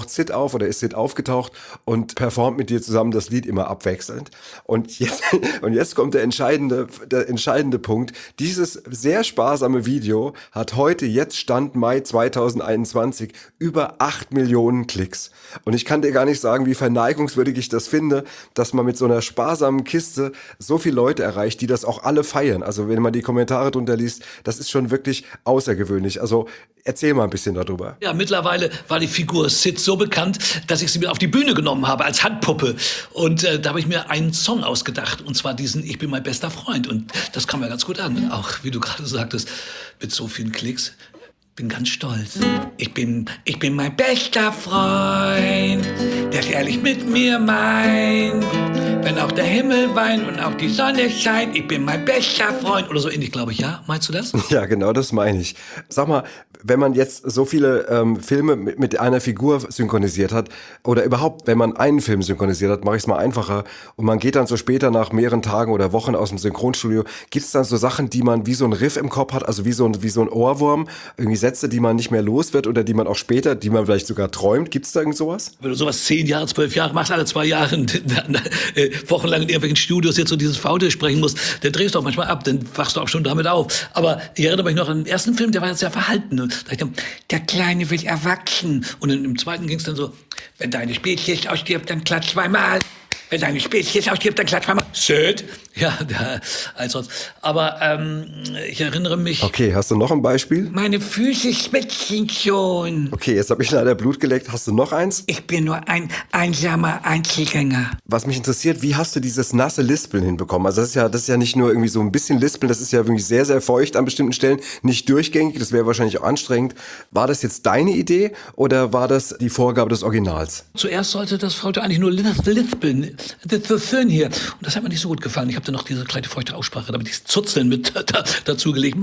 taucht Sid auf oder ist Sid aufgetaucht und performt mit dir zusammen das Lied immer abwechselnd. Und jetzt, und jetzt kommt der entscheidende, der entscheidende Punkt. Dieses sehr sparsame Video hat heute, jetzt Stand Mai zweitausendeinundzwanzig, über acht Millionen Klicks. Und ich kann dir gar nicht sagen, wie verneigungswürdig ich das finde, dass man mit so einer sparsamen Kiste so viele Leute erreicht, die das auch alle feiern. Also wenn man die Kommentare drunter liest, das ist schon wirklich außergewöhnlich. Also erzähl mal ein bisschen darüber. Ja, mittlerweile war die Figur Sid so bekannt, dass ich sie mir auf die Bühne genommen habe als Handpuppe. Und äh, da habe ich mir einen Song ausgedacht. Und zwar diesen Ich bin mein bester Freund. Und das kam mir ganz gut an. Auch, wie du gerade sagtest, mit so vielen Klicks. Bin ganz stolz. Ich bin, ich bin mein bester Freund, der es ehrlich mit mir meint. Wenn auch der Himmel weint und auch die Sonne scheint, ich bin mein bester Freund. Oder so ähnlich, glaube ich, ja? Meinst du das? Ja, genau, das meine ich. Sag mal, wenn man jetzt so viele ähm, Filme mit, mit einer Figur synchronisiert hat, oder überhaupt, wenn man einen Film synchronisiert hat, mache ich es mal einfacher, und man geht dann so später nach mehreren Tagen oder Wochen aus dem Synchronstudio, gibt es dann so Sachen, die man wie so ein Riff im Kopf hat, also wie so ein, wie so ein Ohrwurm, irgendwie Sätze, die man nicht mehr los wird oder die man auch später, die man vielleicht sogar träumt. Gibt es da irgend sowas? Wenn du sowas zehn Jahre, zwölf Jahre machst, alle zwei Jahre dann, äh, wochenlang in irgendwelchen Studios jetzt so dieses Faute sprechen musst, dann drehst du auch manchmal ab, dann wachst du auch schon damit auf. Aber ich erinnere mich noch an den ersten Film, der war jetzt sehr verhalten. Und da ich dann, der Kleine will erwachsen. Und dann, im zweiten ging es dann so, wenn deine Spezies ausstirbt, dann klatsch zweimal. Wenn deine Spezies ausstirbt, dann klatsch zweimal. Sid? Ja, der, als sonst. Aber ähm, ich erinnere mich. Okay, hast du noch ein Beispiel? Meine Füße schwitzen schon. Okay, jetzt habe ich leider Blut geleckt. Hast du noch eins? Ich bin nur ein einsamer Einzelgänger. Was mich interessiert, wie hast du dieses nasse Lispeln hinbekommen? Also das ist ja, das ist ja nicht nur irgendwie so ein bisschen Lispeln, das ist ja wirklich sehr, sehr feucht an bestimmten Stellen, nicht durchgängig, das wäre wahrscheinlich auch anstrengend. War das jetzt deine Idee oder war das die Vorgabe des Originals? Zuerst sollte das Frau eigentlich nur lispeln. Das ist schön hier. Und das hat mir nicht so gut gefallen. Ich habe dann noch diese kleine feuchte Aussprache, damit ich Zuzeln mit da, dazu gelegt.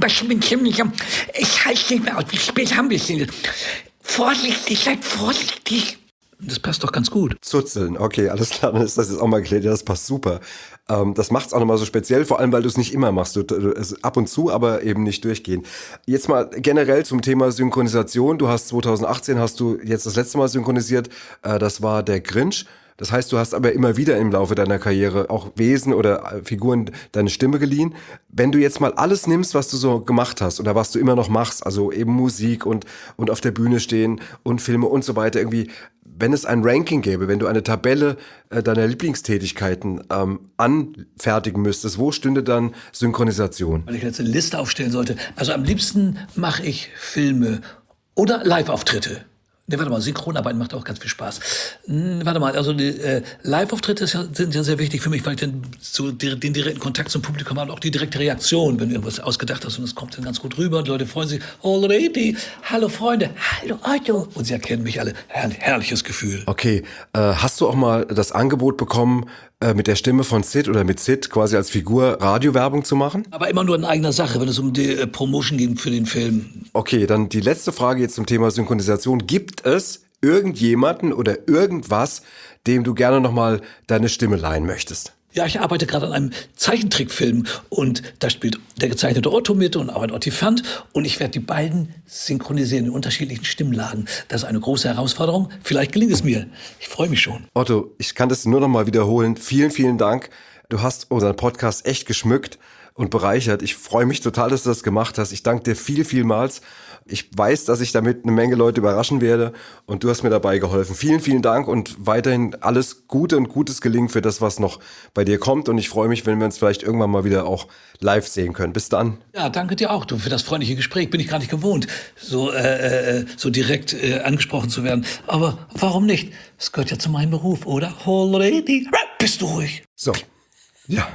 Ich halte nicht mehr aus. Wie spät haben wir es denn? Vorsichtig, seid vorsichtig. Das passt doch ganz gut. Zuzeln, okay, alles klar, dann ist das jetzt auch mal geklärt. Ja, das passt super. Ähm, das macht es auch nochmal so speziell, vor allem, weil du es nicht immer machst. Du, du, es ab und zu, aber eben nicht durchgehend. Jetzt mal generell zum Thema Synchronisation. Du hast zweitausendachtzehn, hast du jetzt das letzte Mal synchronisiert. Äh, das war der Grinch. Das heißt, du hast aber immer wieder im Laufe deiner Karriere auch Wesen oder Figuren deine Stimme geliehen. Wenn du jetzt mal alles nimmst, was du so gemacht hast oder was du immer noch machst, also eben Musik und, und auf der Bühne stehen und Filme und so weiter, irgendwie, wenn es ein Ranking gäbe, wenn du eine Tabelle äh, deiner Lieblingstätigkeiten ähm, anfertigen müsstest, wo stünde dann Synchronisation? Wenn ich jetzt eine Liste aufstellen sollte, also am liebsten mache ich Filme oder Live-Auftritte. Ne, warte mal, Synchronarbeit macht auch ganz viel Spaß. Hm, warte mal, also die äh, Live-Auftritte ja, sind ja sehr wichtig für mich, weil ich dann so den, den direkten Kontakt zum Publikum habe und auch die direkte Reaktion, wenn du irgendwas ausgedacht hast und es kommt dann ganz gut rüber und die Leute freuen sich, oh Lady, hallo Freunde, hallo Otto. Und sie erkennen mich alle. Herr, herrliches Gefühl. Okay, äh, hast du auch mal das Angebot bekommen, äh, mit der Stimme von Sid oder mit Sid quasi als Figur Radiowerbung zu machen? Aber immer nur in eigener Sache, wenn es um die äh, Promotion geht für den Film. Okay, dann die letzte Frage jetzt zum Thema Synchronisation. Gibt es irgendjemanden oder irgendwas, dem du gerne nochmal deine Stimme leihen möchtest? Ja, ich arbeite gerade an einem Zeichentrickfilm und da spielt der gezeichnete Otto mit und auch ein Ottifant und ich werde die beiden synchronisieren in unterschiedlichen Stimmlagen. Das ist eine große Herausforderung. Vielleicht gelingt es mir. Ich freue mich schon. Otto, ich kann das nur noch mal wiederholen. Vielen, vielen Dank. Du hast unseren Podcast echt geschmückt und bereichert. Ich freue mich total, dass du das gemacht hast. Ich danke dir viel, vielmals. Ich weiß, dass ich damit eine Menge Leute überraschen werde und du hast mir dabei geholfen. Vielen, vielen Dank und weiterhin alles Gute und gutes Gelingen für das, was noch bei dir kommt. Und ich freue mich, wenn wir uns vielleicht irgendwann mal wieder auch live sehen können. Bis dann. Ja, danke dir auch, du, für das freundliche Gespräch. Bin ich gar nicht gewohnt, so, äh, äh, so direkt äh, angesprochen zu werden. Aber warum nicht? Es gehört ja zu meinem Beruf, oder? Oh, Lady, bist du ruhig. So, ja.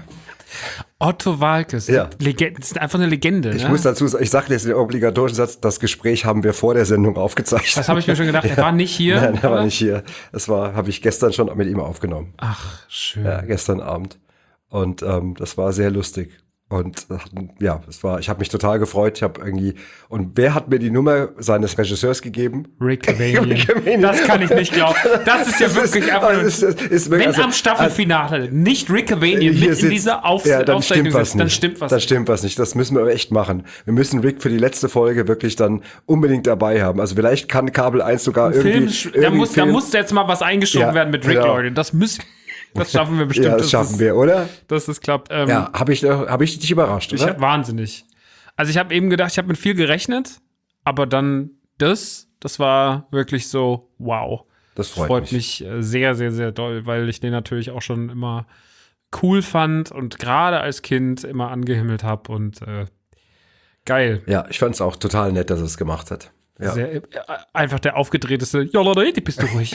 Otto Waalkes, Ja. Legende, das ist einfach eine Legende. Ich ne? muss dazu sagen, ich sage jetzt den obligatorischen Satz, das Gespräch haben wir vor der Sendung aufgezeichnet. Das habe ich mir schon gedacht, er war nicht hier. Nein, er war oder? nicht hier. Das war, habe ich gestern schon mit ihm aufgenommen. Ach, schön. Ja, gestern Abend. Und ähm, das war sehr lustig. Und ja, es war, ich habe mich total gefreut. Ich habe irgendwie, und wer hat mir die Nummer seines Regisseurs gegeben? Rick Cavanian. Das kann ich nicht glauben. Das ist ja das wirklich ist, einfach. Ist, ist wirklich, wenn also, am Staffelfinale also, nicht Rick Cavanian mit sitzt, in dieser Auf- ja, dann Aufzeichnung stimmt sitzt, dann stimmt was. Dann stimmt was nicht. Das müssen wir aber echt machen. Wir müssen Rick für die letzte Folge wirklich dann unbedingt dabei haben. Also vielleicht kann Kabel eins sogar irgendwie, Film, irgendwie da muss, da muss jetzt mal was eingeschoben ja, werden mit Rick, genau. Leute. Das müssen Das schaffen wir bestimmt. Ja, das schaffen das, wir, oder? Dass das klappt. Ähm, ja, habe ich, hab ich dich überrascht, oder? Ich hab wahnsinnig. Also ich habe eben gedacht, ich habe mit viel gerechnet, aber dann das, das war wirklich so, wow. Das freut, freut mich. mich sehr, sehr, sehr doll, weil ich den natürlich auch schon immer cool fand und gerade als Kind immer angehimmelt habe und äh, geil. Ja, ich fand es auch total nett, dass er es gemacht hat. Ja. Sehr, äh, einfach der aufgedrehteste, ja Leute, bist du ruhig.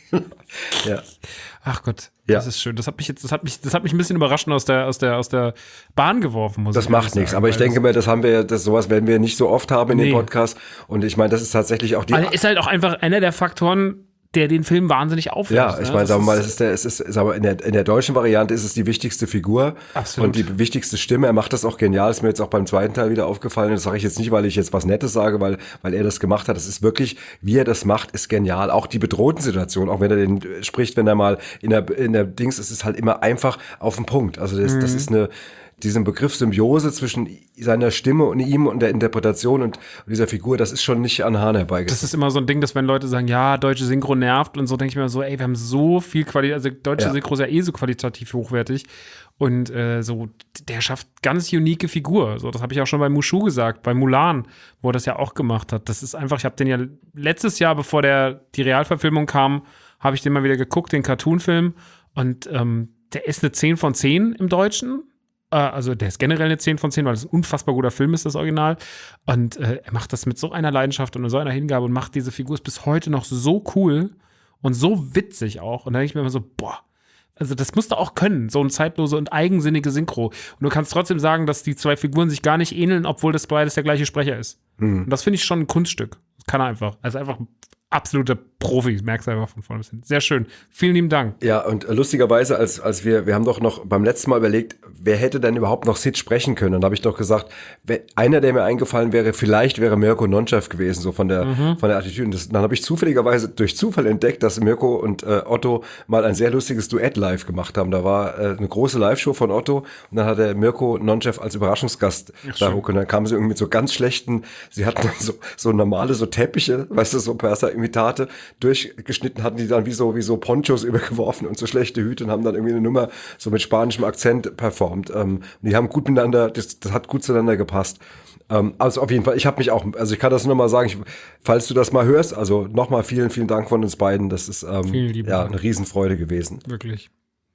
Ja. Ach Gott, ja. das ist schön. Das hat mich jetzt, das hat mich, das hat mich ein bisschen überraschend aus der, aus der, aus der Bahn geworfen, muss das ich macht nichts, aber ich denke mir, das haben wir, das sowas werden wir nicht so oft haben in nee. dem Podcast. Und ich meine, das ist tatsächlich auch die. Also ist halt auch einfach einer der Faktoren, der den Film wahnsinnig aufhält. Ja, ich ne? meine, Das sagen wir mal, ist- es ist der, es ist, sagen wir, in der, in der deutschen Variante ist es die wichtigste Figur Absolut. und die wichtigste Stimme. Er macht das auch genial. Ist mir jetzt auch beim zweiten Teil wieder aufgefallen. Das sage ich jetzt nicht, weil ich jetzt was Nettes sage, weil, weil er das gemacht hat. Das ist wirklich, wie er das macht, ist genial. Auch die bedrohten Situationen, auch wenn er den äh, spricht, wenn er mal in der, in der Dings, es ist halt immer einfach auf den Punkt. Also das, Mhm. das ist eine, diesen Begriff Symbiose zwischen seiner Stimme und ihm und der Interpretation und, und dieser Figur, das ist schon nicht an Hahn herbeigezogen. Das ist immer so ein Ding, dass wenn Leute sagen, ja, deutsche Synchro nervt und so, denke ich mir so, ey, wir haben so viel Qualität, also deutsche Ja. Synchro ist ja eh so qualitativ hochwertig und äh, so, der schafft ganz unique Figur. So, das habe ich auch schon bei Mushu gesagt, bei Mulan, wo er das ja auch gemacht hat. Das ist einfach, ich habe den ja letztes Jahr, bevor der die Realverfilmung kam, habe ich den mal wieder geguckt, den Cartoon-Film und ähm, der ist eine zehn von zehn im Deutschen. Also der ist generell eine zehn von zehn, weil es ein unfassbar guter Film ist, das Original. Und äh, er macht das mit so einer Leidenschaft und so einer Hingabe und macht diese Figur ist bis heute noch so cool und so witzig auch. Und da denke ich mir immer so, boah, also das musst du auch können, so ein zeitlose und eigensinnige Synchro. Und du kannst trotzdem sagen, dass die zwei Figuren sich gar nicht ähneln, obwohl das beides der gleiche Sprecher ist. Mhm. Und das finde ich schon ein Kunststück. Das kann er einfach. Also einfach ein absoluter Profi, merkst du einfach von vorne bis hin. Sehr schön. Vielen lieben Dank. Ja, und äh, lustigerweise, als, als wir, wir haben doch noch beim letzten Mal überlegt, wer hätte denn überhaupt noch Sid sprechen können? Und da habe ich doch gesagt, wer, einer, der mir eingefallen wäre, vielleicht wäre Mirko Nonchev gewesen, so von der, Mhm. von der Attitüde. Und das, dann habe ich zufälligerweise durch Zufall entdeckt, dass Mirko und äh, Otto mal ein sehr lustiges Duett live gemacht haben. Da war äh, eine große Live-Show von Otto und dann hat der Mirko Nonchev als Überraschungsgast da hoch. Und dann kamen sie irgendwie mit so ganz schlechten, sie hatten so, so normale, so Teppiche, weißt du, so Perser-Imitate, durchgeschnitten, hatten die dann wie so, wie so Ponchos übergeworfen und so schlechte Hüte und haben dann irgendwie eine Nummer so mit spanischem Akzent performt. Ähm, die haben gut miteinander, das, das hat gut zueinander gepasst. Ähm, also auf jeden Fall, ich habe mich auch, also ich kann das nur mal sagen, ich, falls du das mal hörst, also nochmal vielen, vielen Dank von uns beiden. Das ist ähm, Vielen lieben ja Dank. eine Riesenfreude gewesen. Wirklich.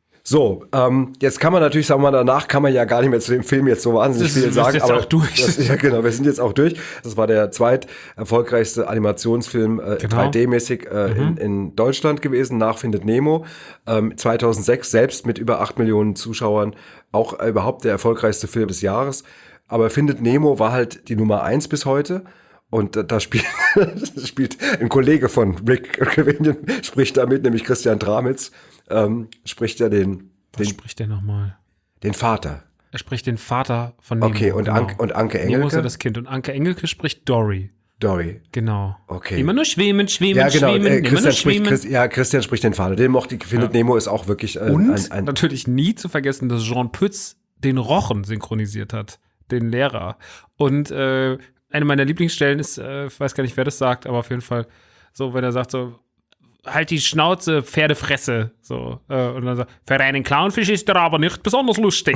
So, ähm, jetzt kann man natürlich, sagen wir mal, danach kann man ja gar nicht mehr zu dem Film jetzt so wahnsinnig Das ist- viel du bist sagen. jetzt aber auch durch. Das, ja, genau, wir sind jetzt auch durch. Das war der zweit erfolgreichste Animationsfilm äh, Genau. drei D-mäßig äh, in, in Deutschland gewesen, nach Findet Nemo. Ähm, zweitausendsechs selbst mit über acht Millionen Zuschauern auch äh, überhaupt der erfolgreichste Film des Jahres. Aber Findet Nemo war halt die Nummer eins bis heute. Und da, da spielt, spielt ein Kollege von Rick Cavanian, spricht damit, nämlich Christian Dramitz, ähm, spricht ja den, Was den, spricht der nochmal? den Vater. Er spricht den Vater von Nemo. Okay, und, genau. Anke, und Anke Nemo ist Engelke? ja das Kind. Und Anke Engelke spricht Dory. Dory. Genau. Okay. Immer nur schwimmen, schwimmen, Ja, genau. schwimmen, Äh, immer Christian, nur spricht, schwimmen. Christ, ja, Christian spricht den Vater. Den mochte ich, Findet Nemo ist auch wirklich äh, Und ein, ein natürlich nie zu vergessen, dass Jean Pütz den Rochen synchronisiert hat, den Lehrer. Und äh, eine meiner Lieblingsstellen ist, äh, ich weiß gar nicht, wer das sagt, aber auf jeden Fall so, wenn er sagt so, halt die Schnauze, Pferdefresse. So, äh, und dann sagt, für einen Clownfisch ist der aber nicht besonders lustig.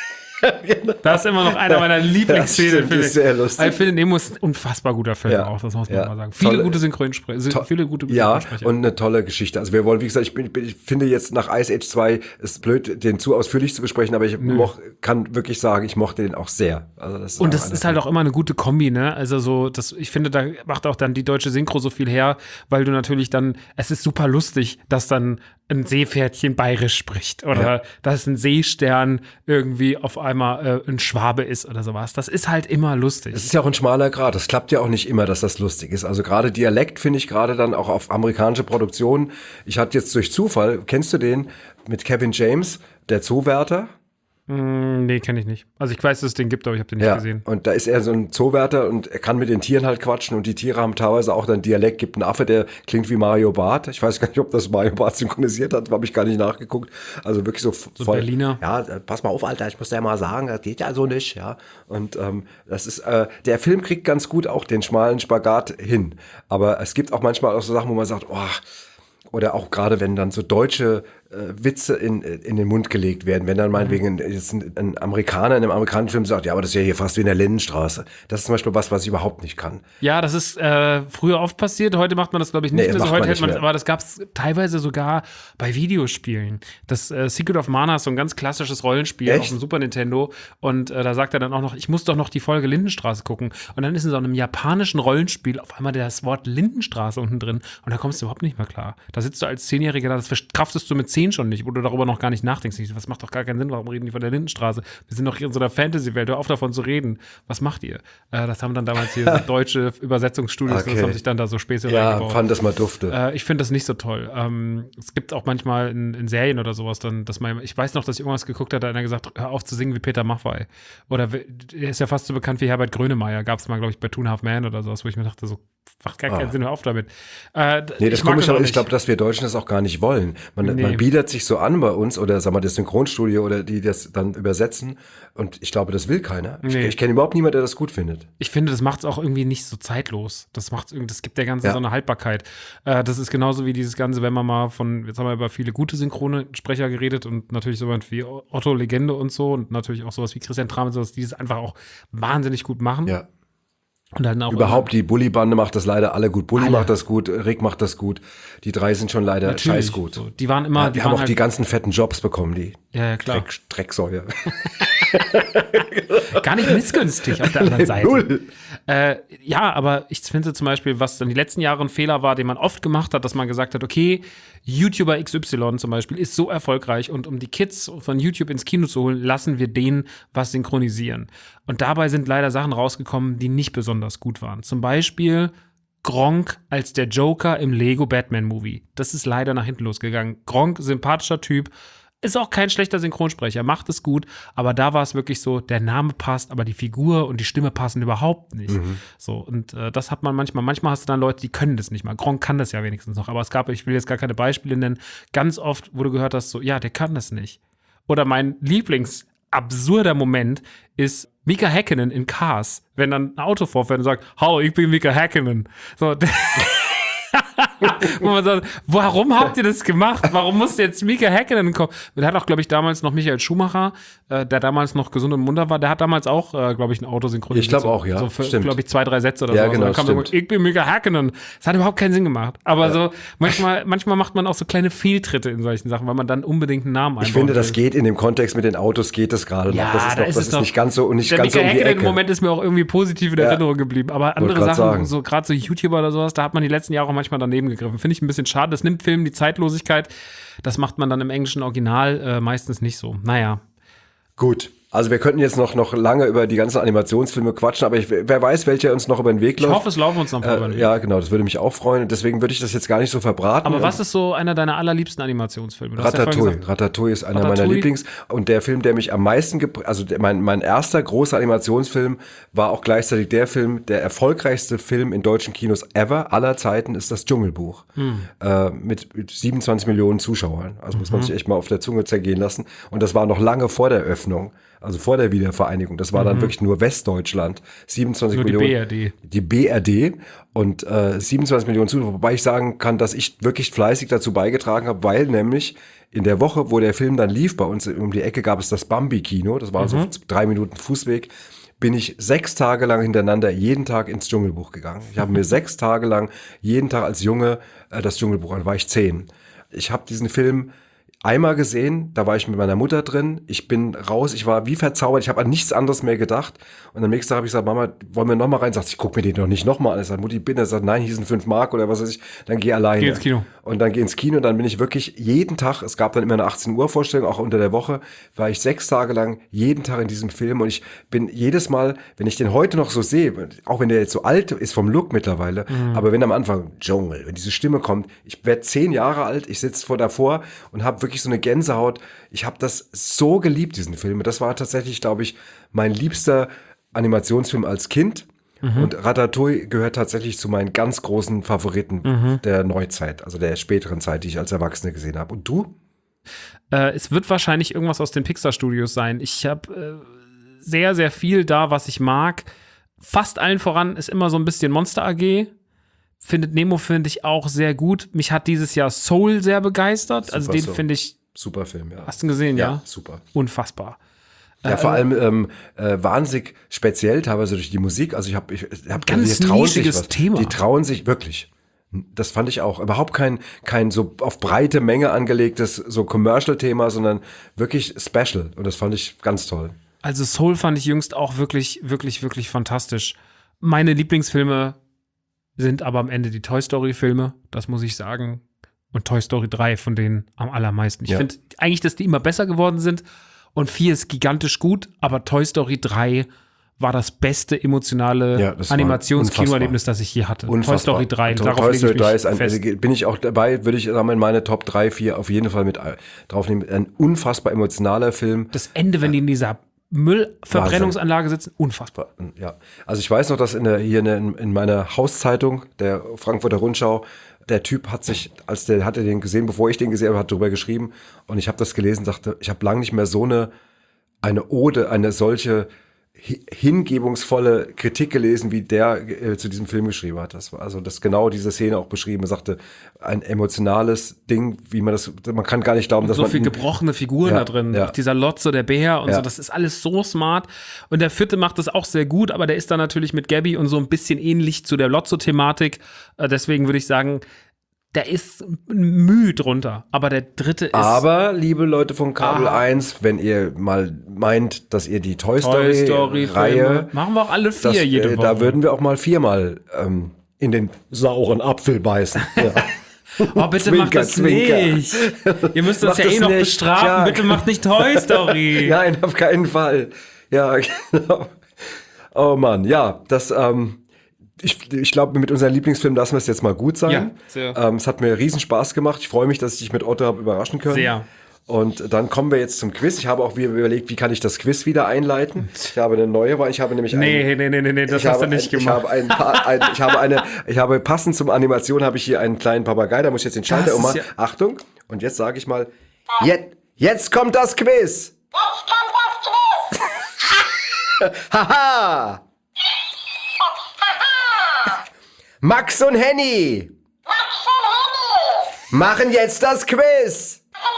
genau. Das ist immer noch einer meiner Lieblingsszenen. stimmt, ist sehr lustig. Ich finde, Nemo ist ein unfassbar guter Film Ja. auch, das muss man Ja. mal sagen. Viele Tolle- gute Synchronsprecher, viele gute Ja, Synchronsprecher. und eine tolle Geschichte. Also wir wollen, wie gesagt, ich, bin, ich finde jetzt nach Ice Age zwei, ist blöd, den zu ausführlich zu besprechen, aber ich moch, kann wirklich sagen, ich mochte den auch sehr. Also das ist Und auch das einer ist halt von- auch immer eine gute Kombi, ne? Also so, das, ich finde, da macht auch dann die deutsche Synchro so viel her, weil du natürlich dann, es ist super lustig, dass dann ein Seepferdchen bayerisch spricht oder Ja. dass ein Seestern irgendwie auf einmal äh, ein Schwabe ist oder sowas. Das ist halt immer lustig. Es ist ja auch ein schmaler Grat. Das klappt ja auch nicht immer, dass das lustig ist. Also gerade Dialekt finde ich gerade dann auch auf amerikanische Produktionen. Ich hatte jetzt durch Zufall, kennst du den mit Kevin James, der Zoowärter? Mm, nee, kenne ich nicht. Also ich weiß, dass es den gibt, aber ich habe den nicht Ja, gesehen. und da ist er so ein Zoowärter und er kann mit den Tieren halt quatschen und die Tiere haben teilweise auch dann Dialekt. Gibt einen Affe, der klingt wie Mario Barth. Ich weiß gar nicht, ob das Mario Barth synchronisiert hat, habe ich gar nicht nachgeguckt. Also wirklich so, So voll, Berliner. Ja, äh, pass mal auf, Alter, ich muss dir mal sagen, das geht ja so nicht, ja. Und ähm, das ist, äh, der Film kriegt ganz gut auch den schmalen Spagat hin. Aber es gibt auch manchmal auch so Sachen, wo man sagt, oh, oder auch gerade, wenn dann so deutsche äh, Witze in, in den Mund gelegt werden. Wenn dann meinetwegen jetzt ein, ein Amerikaner in einem amerikanischen Film sagt, ja, aber das ist ja hier fast wie in der Lindenstraße. Das ist zum Beispiel was, was ich überhaupt nicht kann. Ja, das ist äh, früher oft passiert. Heute macht man das, glaube ich, nicht Nee, mehr. So macht heute man hält nicht man, mehr. aber das gab es teilweise sogar bei Videospielen. Das äh, Secret of Mana ist so ein ganz klassisches Rollenspiel Echt? auf dem Super Nintendo. Und äh, da sagt er dann auch noch, ich muss doch noch die Folge Lindenstraße gucken. Und dann ist in so einem japanischen Rollenspiel auf einmal das Wort Lindenstraße unten drin. Und da kommst du überhaupt nicht mehr klar. Da sitzt du als Zehnjähriger da, das verkraftest du mit zehn schon nicht, wo du darüber noch gar nicht nachdenkst. Das macht doch gar keinen Sinn, warum reden die von der Lindenstraße? Wir sind doch hier in so einer Fantasy-Welt, hör auf davon zu reden. Was macht ihr? Äh, das haben dann damals hier so deutsche Übersetzungsstudios, Okay. das haben sich dann da so Späße Ja, reingebaut. fand das mal dufte. Äh, ich finde das nicht so toll. Ähm, es gibt auch manchmal in, in Serien oder sowas dann, dass man, ich weiß noch, dass ich irgendwas geguckt hat, da hat einer gesagt, hör auf zu singen wie Peter Maffay. Oder er ist ja fast so bekannt wie Herbert Grönemeyer, gab es mal, glaube ich, bei Two and a Half Men oder sowas, wo ich mir dachte, so, macht gar keinen Ah. Sinn, hör auf damit. Äh, Nee, das ich mag komische, aber auch ich nicht. glaube, dass wir Deutschen das auch gar nicht wollen. Man, Nee. man biedert sich so an bei uns oder sag mal das Synchronstudio oder die das dann übersetzen und ich glaube, das will keiner. Ich, Nee. ich kenne überhaupt niemanden, der das gut findet. Ich finde, das macht es auch irgendwie nicht so zeitlos. Das macht's irgendwie, das gibt der Ganze Ja. so eine Haltbarkeit. Äh, das ist genauso wie dieses Ganze, wenn man mal von, jetzt haben wir über viele gute Synchronsprecher geredet und natürlich so jemand wie Otto Legende und so und natürlich auch sowas wie Christian Tram und sowas, die es einfach auch wahnsinnig gut machen. Ja. Und dann auch Überhaupt, die Bulli-Bande macht das leider alle gut. Bulli Alle. macht das gut, Rick macht das gut. Die drei sind schon leider natürlich, scheißgut. So. Die waren immer, Ja, die, die haben waren auch halt, die ganzen fetten Jobs bekommen, die ja, ja, klar. Dreck, Drecksäue. Gar nicht missgünstig auf der anderen Seite. Null. Äh, ja, aber ich finde zum Beispiel, was dann die letzten Jahre ein Fehler war, den man oft gemacht hat, dass man gesagt hat, okay, YouTuber X Y zum Beispiel ist so erfolgreich und um die Kids von YouTube ins Kino zu holen, lassen wir denen was synchronisieren. Und dabei sind leider Sachen rausgekommen, die nicht besonders gut waren. Zum Beispiel Gronkh als der Joker im Lego Batman Movie. Das ist leider nach hinten losgegangen. Gronkh, sympathischer Typ, ist auch kein schlechter Synchronsprecher, macht es gut, aber da war es wirklich so, der Name passt, aber die Figur und die Stimme passen überhaupt nicht. Mhm. So, und äh, das hat man manchmal, manchmal hast du dann Leute, die können das nicht mal. Gronkh kann das ja wenigstens noch, aber es gab, ich will jetzt gar keine Beispiele nennen, ganz oft, wo du gehört hast, so, ja, der kann das nicht. Oder mein Lieblings- absurder Moment ist Mika Häkkinen in Cars, wenn dann ein Auto vorfährt und sagt, hallo, ich bin Mika Häkkinen. So, wo man sagt, warum habt ihr das gemacht? Warum musste jetzt Mika Häkkinen kommen? Der hat auch, glaube ich, damals noch Michael Schumacher, äh, der damals noch gesund und munter war, der hat damals auch, äh, glaube ich, ein Auto synchronisiert. Ich glaube so, auch, ja. So für, Stimmt. glaube ich, zwei, drei Sätze oder Ja, so. genau, Und dann kam stimmt. so, ich bin Mika Häkkinen. Das hat überhaupt keinen Sinn gemacht. Aber so, manchmal, manchmal macht man auch so kleine Fehltritte in solchen Sachen, weil man dann unbedingt einen Namen einbaut. Ich finde, das geht in dem Kontext mit den Autos, geht das gerade Ja, noch. Das ist, da noch, ist das es ist doch- nicht ganz so und nicht Der ganz so Mika um die Häkkinen im Ecke. Moment ist mir auch irgendwie positiv in Ja. Erinnerung geblieben. Aber andere grad Sachen, sagen. so gerade so YouTuber oder sowas, da hat man die letzten Jahre auch manchmal daneben gegriffen. Finde ich ein bisschen schade. Das nimmt Filmen die Zeitlosigkeit. Das macht man dann im englischen Original äh, meistens nicht so. Naja. Gut. Also wir könnten jetzt noch, noch lange über die ganzen Animationsfilme quatschen, aber ich, wer weiß, welcher uns noch über den Weg Ich läuft. hoffe, es laufen uns noch ein paar über den Äh, Weg. ja, genau, das würde mich auch freuen. Und deswegen würde ich das jetzt gar nicht so verbraten. Aber Und was ist so einer deiner allerliebsten Animationsfilme? Du hast ja vorhin Ratatouille. gesagt, Ratatouille ist einer Ratatouille. meiner Lieblings. Und der Film, der mich am meisten, gep- also der, mein, mein erster großer Animationsfilm war auch gleichzeitig der Film, der erfolgreichste Film in deutschen Kinos ever aller Zeiten ist das Dschungelbuch. Hm. Äh, mit, mit siebenundzwanzig Millionen Zuschauern. Also muss man Mhm. sich echt mal auf der Zunge zergehen lassen. Und das war noch lange vor der Öffnung. Also vor der Wiedervereinigung. Das war dann wirklich nur Westdeutschland. siebenundzwanzig Mhm. Nur die Millionen. B R D. Die B R D und äh, siebenundzwanzig Millionen Zuschauer, wobei ich sagen kann, dass ich wirklich fleißig dazu beigetragen habe, weil nämlich in der Woche, wo der Film dann lief, bei uns um die Ecke gab es das Bambi-Kino, das war so drei Minuten Fußweg, bin ich sechs Tage lang hintereinander jeden Tag ins Dschungelbuch gegangen. Ich habe mir sechs Tage lang jeden Tag als Junge äh, das Dschungelbuch, dann war ich zehn. Ich habe diesen Film einmal gesehen, da war ich mit meiner Mutter drin, ich bin raus, ich war wie verzaubert, ich habe an nichts anderes mehr gedacht und am nächsten Tag habe ich gesagt, Mama, wollen wir noch mal rein? Sagt, ich guck mir den doch nicht noch mal an. Ich sage, Mutti, bitte. Sagt, nein, hier sind fünf Mark oder was weiß ich, dann geh alleine. Geh ins Kino. Und dann geh ins Kino und dann bin ich wirklich jeden Tag, es gab dann immer eine achtzehn Uhr Vorstellung, auch unter der Woche, war ich sechs Tage lang jeden Tag in diesem Film und ich bin jedes Mal, wenn ich den heute noch so sehe, auch wenn der jetzt so alt ist vom Look mittlerweile, aber wenn am Anfang Dschungel, wenn diese Stimme kommt, ich werde zehn Jahre alt, ich sitze vor davor und habe wirklich wirklich so eine Gänsehaut. Ich habe das so geliebt, diesen Film. Das war tatsächlich, glaube ich, mein liebster Animationsfilm als Kind. Mhm. Und Ratatouille gehört tatsächlich zu meinen ganz großen Favoriten mhm. der Neuzeit, also der späteren Zeit, die ich als Erwachsene gesehen habe. Und du? Äh, es wird wahrscheinlich irgendwas aus den Pixar-Studios sein. Ich habe äh, sehr, sehr viel da, was ich mag. Fast allen voran ist immer so ein bisschen Monster A G. Findet Nemo finde ich auch sehr gut. Mich hat dieses Jahr Soul sehr begeistert. Super, also den finde ich. Super Film, ja. Hast du ihn gesehen, ja? Ja, super. Unfassbar. Ja, äh, vor allem ähm, äh, wahnsinnig speziell, teilweise durch die Musik. Also ich habe, ich habe ganz die trauen nischiges sich was. Thema. Die trauen sich wirklich. Das fand ich auch. Überhaupt kein, kein so auf breite Menge angelegtes so Commercial-Thema, sondern wirklich special. Und das fand ich ganz toll. Also Soul fand ich jüngst auch wirklich, wirklich, wirklich fantastisch. Meine Lieblingsfilme sind aber am Ende die Toy Story-Filme, das muss ich sagen. Und Toy Story drei von denen am allermeisten. Ich ja. finde eigentlich, dass die immer besser geworden sind. Und vier ist gigantisch gut, aber Toy Story drei war das beste emotionale ja, Animations-Kinoerlebnis, das ich je hatte. Unfassbar. Toy Story drei, Toy, darauf Toy lege Story ich mich drei ist ein, fest. Bin ich auch dabei, würde ich sagen, in meine Top drei, vier auf jeden Fall mit draufnehmen. Ein unfassbar emotionaler Film. Das Ende, wenn die in dieser Müllverbrennungsanlage sitzen, unfassbar. Ja, also ich weiß noch, dass in der, hier in, in meiner Hauszeitung, der Frankfurter Rundschau, der Typ hat sich, als der hatte den gesehen, bevor ich den gesehen habe, hat darüber geschrieben und ich habe das gelesen, dachte, ich habe lange nicht mehr so eine eine Ode, eine solche hingebungsvolle Kritik gelesen, wie der äh, zu diesem Film geschrieben hat. Das war also das genau diese Szene auch beschrieben. Er sagte, ein emotionales Ding, wie man das, man kann gar nicht glauben, und dass so man viel gebrochene Figuren ja, da drin. ja. Auch dieser Lotso, der Bär und ja. so, das ist alles so smart. Und der vierte macht das auch sehr gut, aber der ist dann natürlich mit Gabby und so ein bisschen ähnlich zu der Lotso-Thematik. Äh, deswegen würde ich sagen, der ist Mühe drunter, aber der dritte ist. Aber, liebe Leute von Kabel ah. eins, wenn ihr mal meint, dass ihr die Toy Toy Story, Story Reihe. Machen wir auch alle vier das, jede äh, Woche. Da würden wir auch mal viermal ähm, in den sauren Apfel beißen. Ja. Oh, bitte Zwinker, macht das Zwinker. nicht. Ihr müsst uns ja das eh noch nicht. bestrafen. Ja. Bitte macht nicht Toy Story. Nein, auf keinen Fall. Ja, genau. Oh Mann, ja, das, ähm, ich, ich glaube, mit unserem Lieblingsfilm lassen wir es jetzt mal gut sein. Ja, sehr. Ähm, es hat mir riesen Spaß gemacht. Ich freue mich, dass ich dich mit Otto habe überraschen können. Sehr. Und dann kommen wir jetzt zum Quiz. Ich habe auch wieder überlegt, wie kann ich das Quiz wieder einleiten. Ich habe eine neue, weil ich habe nämlich nee, nee, nee, nee, nee, das hast du nicht ein, gemacht. Ich habe, ein paar, ein, ich habe eine, ich habe passend zum Animation habe ich hier einen kleinen Papagei. Da muss ich jetzt den Schalter ummachen. Ja Achtung. Und jetzt sage ich mal, jetzt, jetzt kommt das Quiz. Jetzt kommt das Quiz. Haha. Max und Henny Max und Henny machen jetzt das Quiz.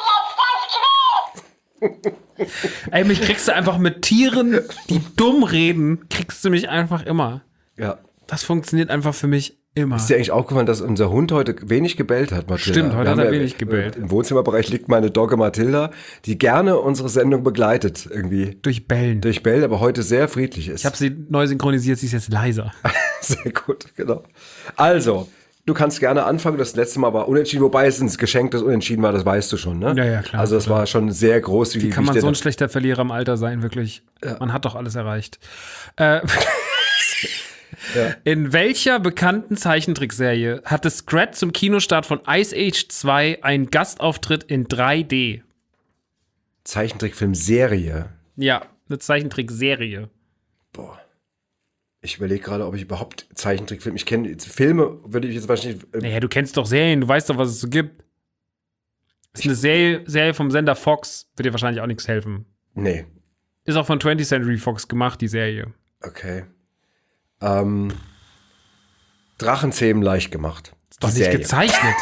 Ey, mich kriegst du einfach mit Tieren, die dumm reden, kriegst du mich einfach immer. Ja. Das funktioniert einfach für mich immer. Ist dir eigentlich aufgefallen, dass unser Hund heute wenig gebellt hat, Mathilda? Stimmt, heute Wir hat er ja, wenig gebellt. Im Wohnzimmerbereich liegt meine Dogge Mathilda, die gerne unsere Sendung begleitet irgendwie. Durch Bellen. Durch Bell, aber heute sehr friedlich ist. Ich habe sie neu synchronisiert, sie ist jetzt leiser. Sehr gut, genau. Also, du kannst gerne anfangen. Das letzte Mal war unentschieden, wobei es ein Geschenk, das unentschieden war, das weißt du schon, ne? Ja, ja, klar. Also es war schon sehr groß. Wie, wie kann wie man so ein da schlechter Verlierer im Alter sein, wirklich? Ja. Man hat doch alles erreicht. Äh, ja. In welcher bekannten Zeichentrickserie hatte Scrat zum Kinostart von Ice Age zwei einen Gastauftritt in drei D? Zeichentrickfilm-Serie? Ja, eine Zeichentrickserie. Boah. Ich überlege gerade, ob ich überhaupt Zeichentrickfilme, ich kenne Filme, würde ich jetzt wahrscheinlich. Äh naja, du kennst doch Serien, du weißt doch, was es so gibt. Das ist eine Serie, Serie vom Sender Fox, wird dir wahrscheinlich auch nichts helfen. Nee. Ist auch von twentieth Century Fox gemacht, die Serie. Okay. Ähm, Drachenzähmen leicht gemacht. Ist doch nicht Serie. Gezeichnet.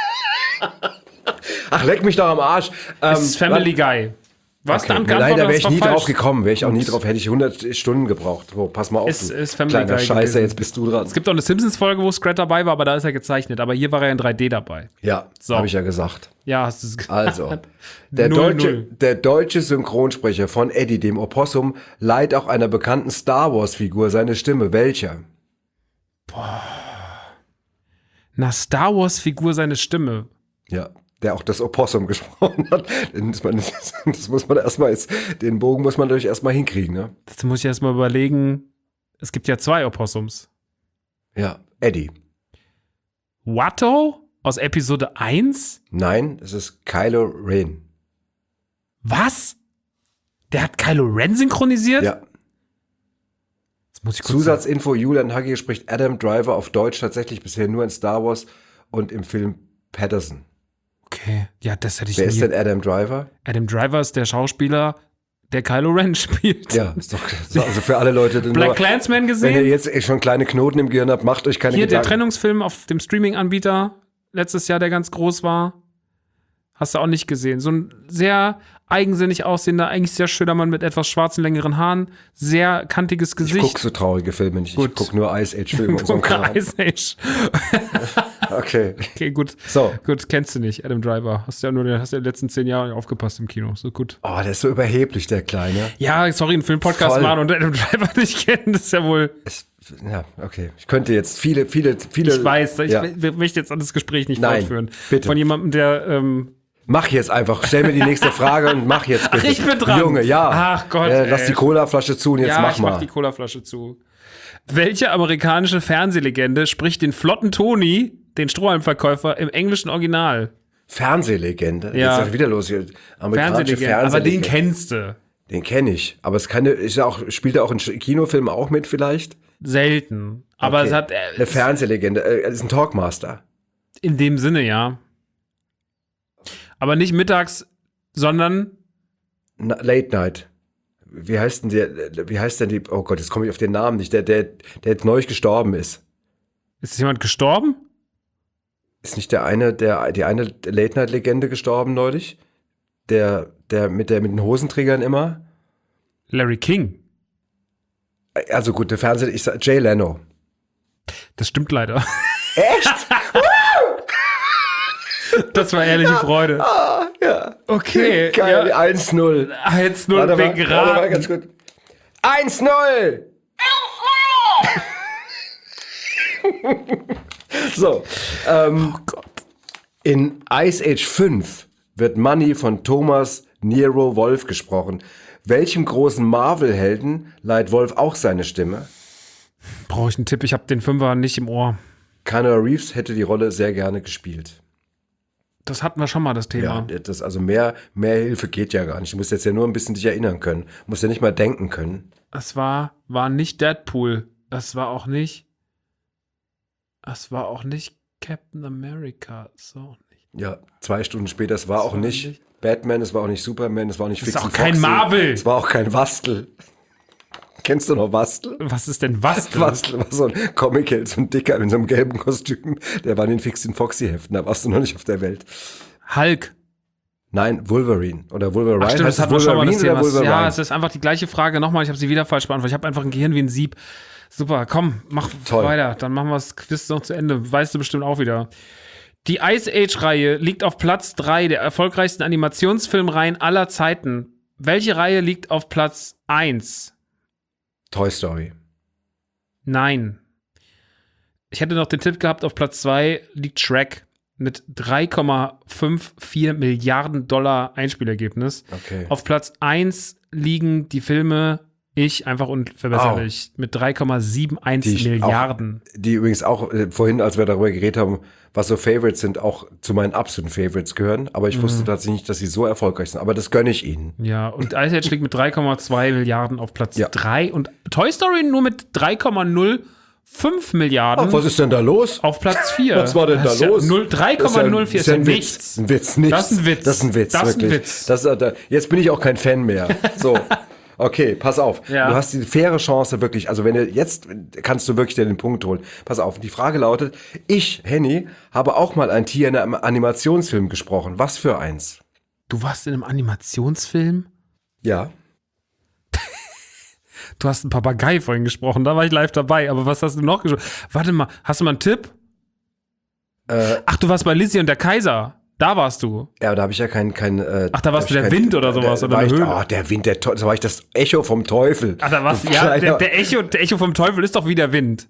Ach, leck mich doch am Arsch. Ähm, das ist Family Guy. Was okay. dann Nein, da wäre ich nie falsch. drauf gekommen. Wäre ich auch nie drauf. Hätte ich hundert Stunden gebraucht. Oh, pass mal auf, es, du ist Family kleiner Guy Scheiße, gewesen. Jetzt bist du dran. Es gibt auch eine Simpsons-Folge, wo Scrat dabei war, aber da ist er gezeichnet. Aber hier war er in drei D dabei. Ja, so. Habe ich ja gesagt. Ja, hast du es gesagt. Also, der, null, deutsche, null. der deutsche Synchronsprecher von Eddie, dem Opossum, leiht auch einer bekannten Star-Wars-Figur seine Stimme. Welcher? Boah. Na, Star Wars-Figur seine Stimme. Ja. Der auch das Opossum gesprochen hat. Das muss man erstmal, den Bogen muss man natürlich erstmal hinkriegen, ne? Das muss ich erstmal überlegen. Es gibt ja zwei Opossums. Ja, Eddie. Watto aus Episode eins? Nein, es ist Kylo Ren. Was? Der hat Kylo Ren synchronisiert? Ja. Das muss ich kurz Zusatzinfo, Julian Hagge spricht Adam Driver auf Deutsch tatsächlich bisher nur in Star Wars und im Film Patterson. Okay, ja, das hätte ich Wer nie. ist denn Adam Driver? Adam Driver ist der Schauspieler, der Kylo Ren spielt. Ja, ist doch also für alle Leute. Black nur, Klansman wenn gesehen? ihr jetzt schon kleine Knoten im Gehirn habt, macht euch keine Hier der Gedanken. Trennungsfilm auf dem Streaming-Anbieter letztes Jahr, der ganz groß war. Hast du auch nicht gesehen. So ein sehr eigensinnig aussehender, eigentlich sehr schöner Mann mit etwas schwarzen, längeren Haaren. Sehr kantiges Ich Gesicht. gucke so traurige Filme nicht. Gut. Ich gucke nur Ice Age Filme und so ein Kram. Ice Age. Okay. Okay, gut. So. Gut, kennst du nicht, Adam Driver. Hast ja nur hast ja in den letzten zehn Jahren aufgepasst im Kino. So gut. Oh, der ist so überheblich, der Kleine. Ja, sorry, einen Filmpodcast Voll. machen und Adam Driver nicht kennen, das ist ja wohl. Es, ja, okay. Ich könnte jetzt viele, viele, viele. Ich weiß, ich ja. will- möchte jetzt an das Gespräch nicht Nein, fortführen. bitte. Von jemandem, der. Ähm, Mach jetzt einfach. Stell mir die nächste Frage und mach jetzt bitte. Ach, ich bin dran. Junge, ja. Ach Gott, Äh, lass ey. die Colaflasche zu und jetzt ja, mach ich mal. mach die Colaflasche zu. Welche amerikanische Fernsehlegende spricht den flotten Tony, den Strohhalmverkäufer, im englischen Original? Fernsehlegende. Ja. Jetzt ist wieder los hier. Amerikanische Fernsehlegende. Aber den Fernsehlegende. kennst du. Den kenne ich. Aber es kann, ist ja auch, spielt er auch in Kinofilmen auch mit vielleicht? Selten. Aber Okay. es hat. Eine Äh, Fernsehlegende. Äh, Er ist ein Talkmaster. in dem Sinne, ja. Aber nicht mittags, sondern. Na, Late Night. Wie heißt denn der, wie heißt denn die, oh Gott, jetzt komme ich auf den Namen nicht, der, der, der jetzt neu gestorben ist. Ist jemand gestorben? Ist nicht der eine, der, die eine Late-Night-Legende gestorben neulich? Der, der mit der, mit den Hosenträgern immer? Larry King. Also gut, der Fernseher, ich sag, Jay Leno. Das stimmt leider. Echt? Das war ehrliche Freude. Ah, ja. Okay. Geil, Ja. eins null. eins null Warte mal, wegen warte mal Raten. ganz gut. eins null! So, ähm, Oh Gott. in Ice Age fünf wird Money von Thomas Nero Wolf gesprochen. Welchem großen Marvel-Helden leiht Wolf auch seine Stimme? Brauche ich einen Tipp? Ich habe den Fünfer nicht im Ohr. Keanu Reeves hätte die Rolle sehr gerne gespielt. Das hatten wir schon mal, das Thema. Ja, das, also mehr, mehr Hilfe geht ja gar nicht. Du musst jetzt ja nur ein bisschen dich erinnern können. Du musst ja nicht mal denken können. Es war, war nicht Deadpool. Es war auch nicht. Es war auch nicht Captain America. So nicht. Ja, zwei Stunden später, es war Das auch war nicht nicht- Batman, es war auch nicht Superman, es war auch nicht Das ist Fix auch and kein Foxy. Marvel. Es war auch kein Wastel. Kennst du noch Wastel? Was ist denn was? Wastel war so ein Comic-Held, so ein Dicker in so einem gelben Kostüm. Der war in den Fix and Foxy-Heften, da warst du noch nicht auf der Welt. Hulk. Nein, Wolverine. Oder Wolverine. Ach stimmt, heißt das hatten wir es schon mal, das Wolverine Thema. oder Wolverine? Ja, es ist einfach die gleiche Frage. Nochmal, ich habe sie wieder falsch beantwortet. Ich habe einfach ein Gehirn wie ein Sieb. Super, komm, mach Toll. weiter. Dann machen wir das Quiz noch zu Ende. Weißt du bestimmt auch wieder. Die Ice Age-Reihe liegt auf Platz drei der erfolgreichsten Animationsfilmreihen aller Zeiten. Welche Reihe liegt auf Platz eins? Toy Story. Nein. Ich hätte noch den Tipp gehabt, auf Platz zwei liegt Shrek mit drei Komma vierundfünfzig Milliarden Dollar Einspielergebnis. Okay. Auf Platz eins liegen die Filme Ich, einfach unverbesserlich, mit drei Komma einundsiebzig Die ich Milliarden. Die übrigens auch äh, vorhin, als wir darüber geredet haben, was so Favorites sind, auch zu meinen absoluten Favorites gehören. Aber ich Mhm. wusste tatsächlich nicht, dass sie so erfolgreich sind. Aber das gönne ich ihnen. Ja, und Ice Age liegt mit drei Komma zwei Milliarden auf Platz Ja. drei und Toy Story nur mit drei Komma null fünf Milliarden Ach, was ist denn da los? auf Platz vier. Was war denn Das da ist los? Ja null- drei Komma null vier Das ist ja ist ja ein Witz. nichts. Ein Witz, nichts. Das ist ein Witz. Das ist ein Witz, Das ist ein wirklich. Witz. Das, ist, äh, jetzt bin ich auch kein Fan mehr. So. Okay, pass auf. Ja. Du hast die faire Chance wirklich, also wenn du jetzt kannst du wirklich dir den Punkt holen. Pass auf, die Frage lautet, ich, Henny, habe auch mal ein Tier in einem Animationsfilm gesprochen. Was für eins? Du warst in einem Animationsfilm? Ja. Du hast einen Papagei vorhin gesprochen, da war ich live dabei. Aber was hast du noch gesprochen? Warte mal, hast du mal einen Tipp? Äh, Ach, du warst bei Lizzie und der Kaiser. Da warst du. ja, da habe ich ja kein, kein äh, Ach, da warst hab du ich der Wind oder sowas, da oder war eine ich, Höhle. Oh, der Wind, der Teufel, da war ich das Echo vom Teufel. Ach, da warst du. Du Ja, kleiner- der, der, Echo, der Echo vom Teufel ist doch wie der Wind.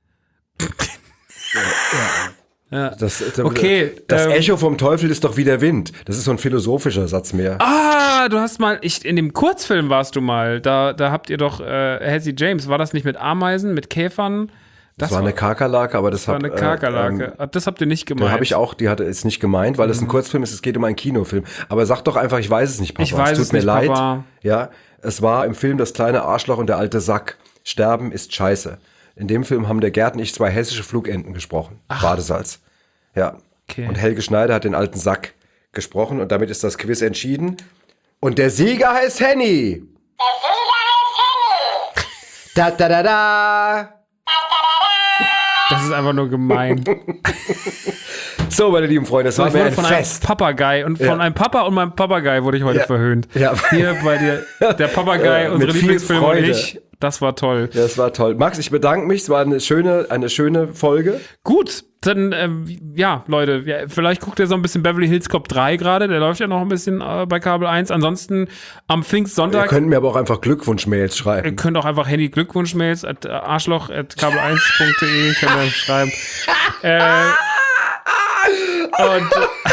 Das, das, Okay, Das ähm, Echo vom Teufel ist doch wie der Wind. Das ist so ein philosophischer Satz mehr. Ah, du hast mal, ich, in dem Kurzfilm warst du mal. Da, da habt ihr doch äh, Hezzy James, war das nicht mit Ameisen, mit Käfern? Das, das war eine Kakerlake, aber das, das war eine hab, Kakerlake. Äh, ähm, das habt ihr nicht gemeint. habe ich auch, die hatte es nicht gemeint, weil es ein Kurzfilm ist, es geht um einen Kinofilm. Aber sag doch einfach, ich weiß es nicht, Papa. Ich weiß es tut es mir nicht, leid. Papa. Ja, es war im Film Das kleine Arschloch und der alte Sack. Sterben ist scheiße. In dem Film haben der Gerd und ich zwei hessische Flugenten gesprochen. Ach. Badesalz. Ja. Okay. Und Helge Schneider hat den alten Sack gesprochen und damit ist das Quiz entschieden. Und der Sieger heißt Henny. Der Sieger heißt Henny. Da da da da. Das ist einfach nur gemein. So, meine lieben Freunde, das war Ich mir wurde ein von Fest. einem Papagei und von Ja. einem Papa und meinem Papagei wurde ich heute Ja. verhöhnt. Ja. Hier bei dir, der Papagei, Ja, unsere mit viel Lieblingsfilme und Freude. ich. Das war toll. Ja, das war toll. Max, ich bedanke mich. Es war eine schöne, eine schöne Folge. Gut, dann, ähm, ja, Leute, ja, vielleicht guckt ihr so ein bisschen Beverly Hills Cop drei gerade. Der läuft ja noch ein bisschen äh, bei Kabel eins. Ansonsten am Ihr Pfingstsonntag. könnt mir aber auch einfach Glückwunsch-Mails Ihr schreiben. könnt auch einfach Handy Glückwunschmails at arschloch at kabel eins punkt de könnt ihr schreiben. äh, und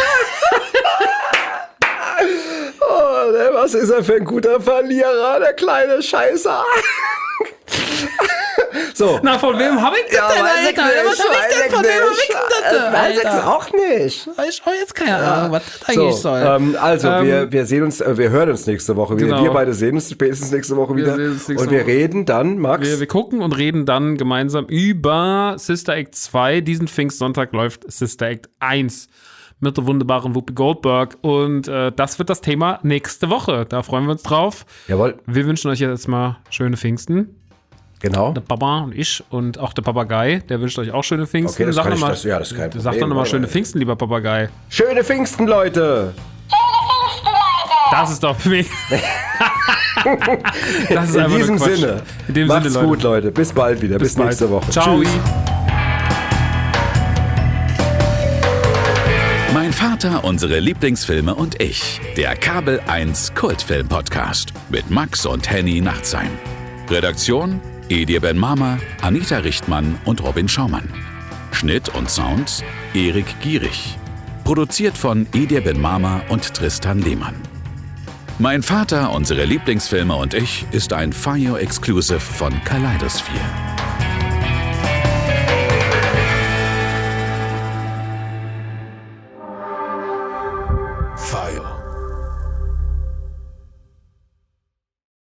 Oh, ne, was ist er für ein guter Verlierer, der kleine Scheißer. So. na, von wem habe ich das denn, Alter? Was hab ich denn, von wem hab ich denn das, Weiß ich Alter? auch nicht. Ich habe jetzt keine Ahnung, was das eigentlich So, soll. ähm, also Ähm, wir, wir sehen uns, äh, wir hören uns nächste Woche wieder. Genau. Wir beide sehen uns spätestens nächste Woche Wir wieder. sehen uns nächste Und wir Woche. reden dann, Max. Wir, wir gucken und reden dann gemeinsam über Sister Act zwei. Diesen Pfingstsonntag läuft Sister Act eins mit der wunderbaren Whoopi Goldberg. Und äh, das wird das Thema nächste Woche. Da freuen wir uns drauf. Jawohl, Wir wünschen euch jetzt mal schöne Pfingsten. genau. Der Papa und ich und auch der Papagei, der wünscht euch auch schöne Pfingsten. Okay, das Sag kann noch ich- mal, das- ja, das ist kein Sag Problem, doch nochmal aber- schöne Pfingsten, lieber Papagei. Schöne Pfingsten, Leute. Das ist doch mega. Das ist In einfach diesem nur Quatsch. Sinne. In dem Macht's Sinne, Leute. gut, Leute. Bis bald wieder. Bis, bald. nächste Woche. Ciao. Tschüss. Mein Vater, unsere Lieblingsfilme und ich. Der Kabel eins Kultfilm-Podcast mit Max und Henny Nachtsheim. Redaktion: Edir Ben Mama, Anita Richtmann und Robin Schaumann. Schnitt und Sounds: Erik Gierig. Produziert von Edir Ben Mama und Tristan Lehmann. Mein Vater, unsere Lieblingsfilme und ich ist ein Fire Exclusive von Kaleidosphere.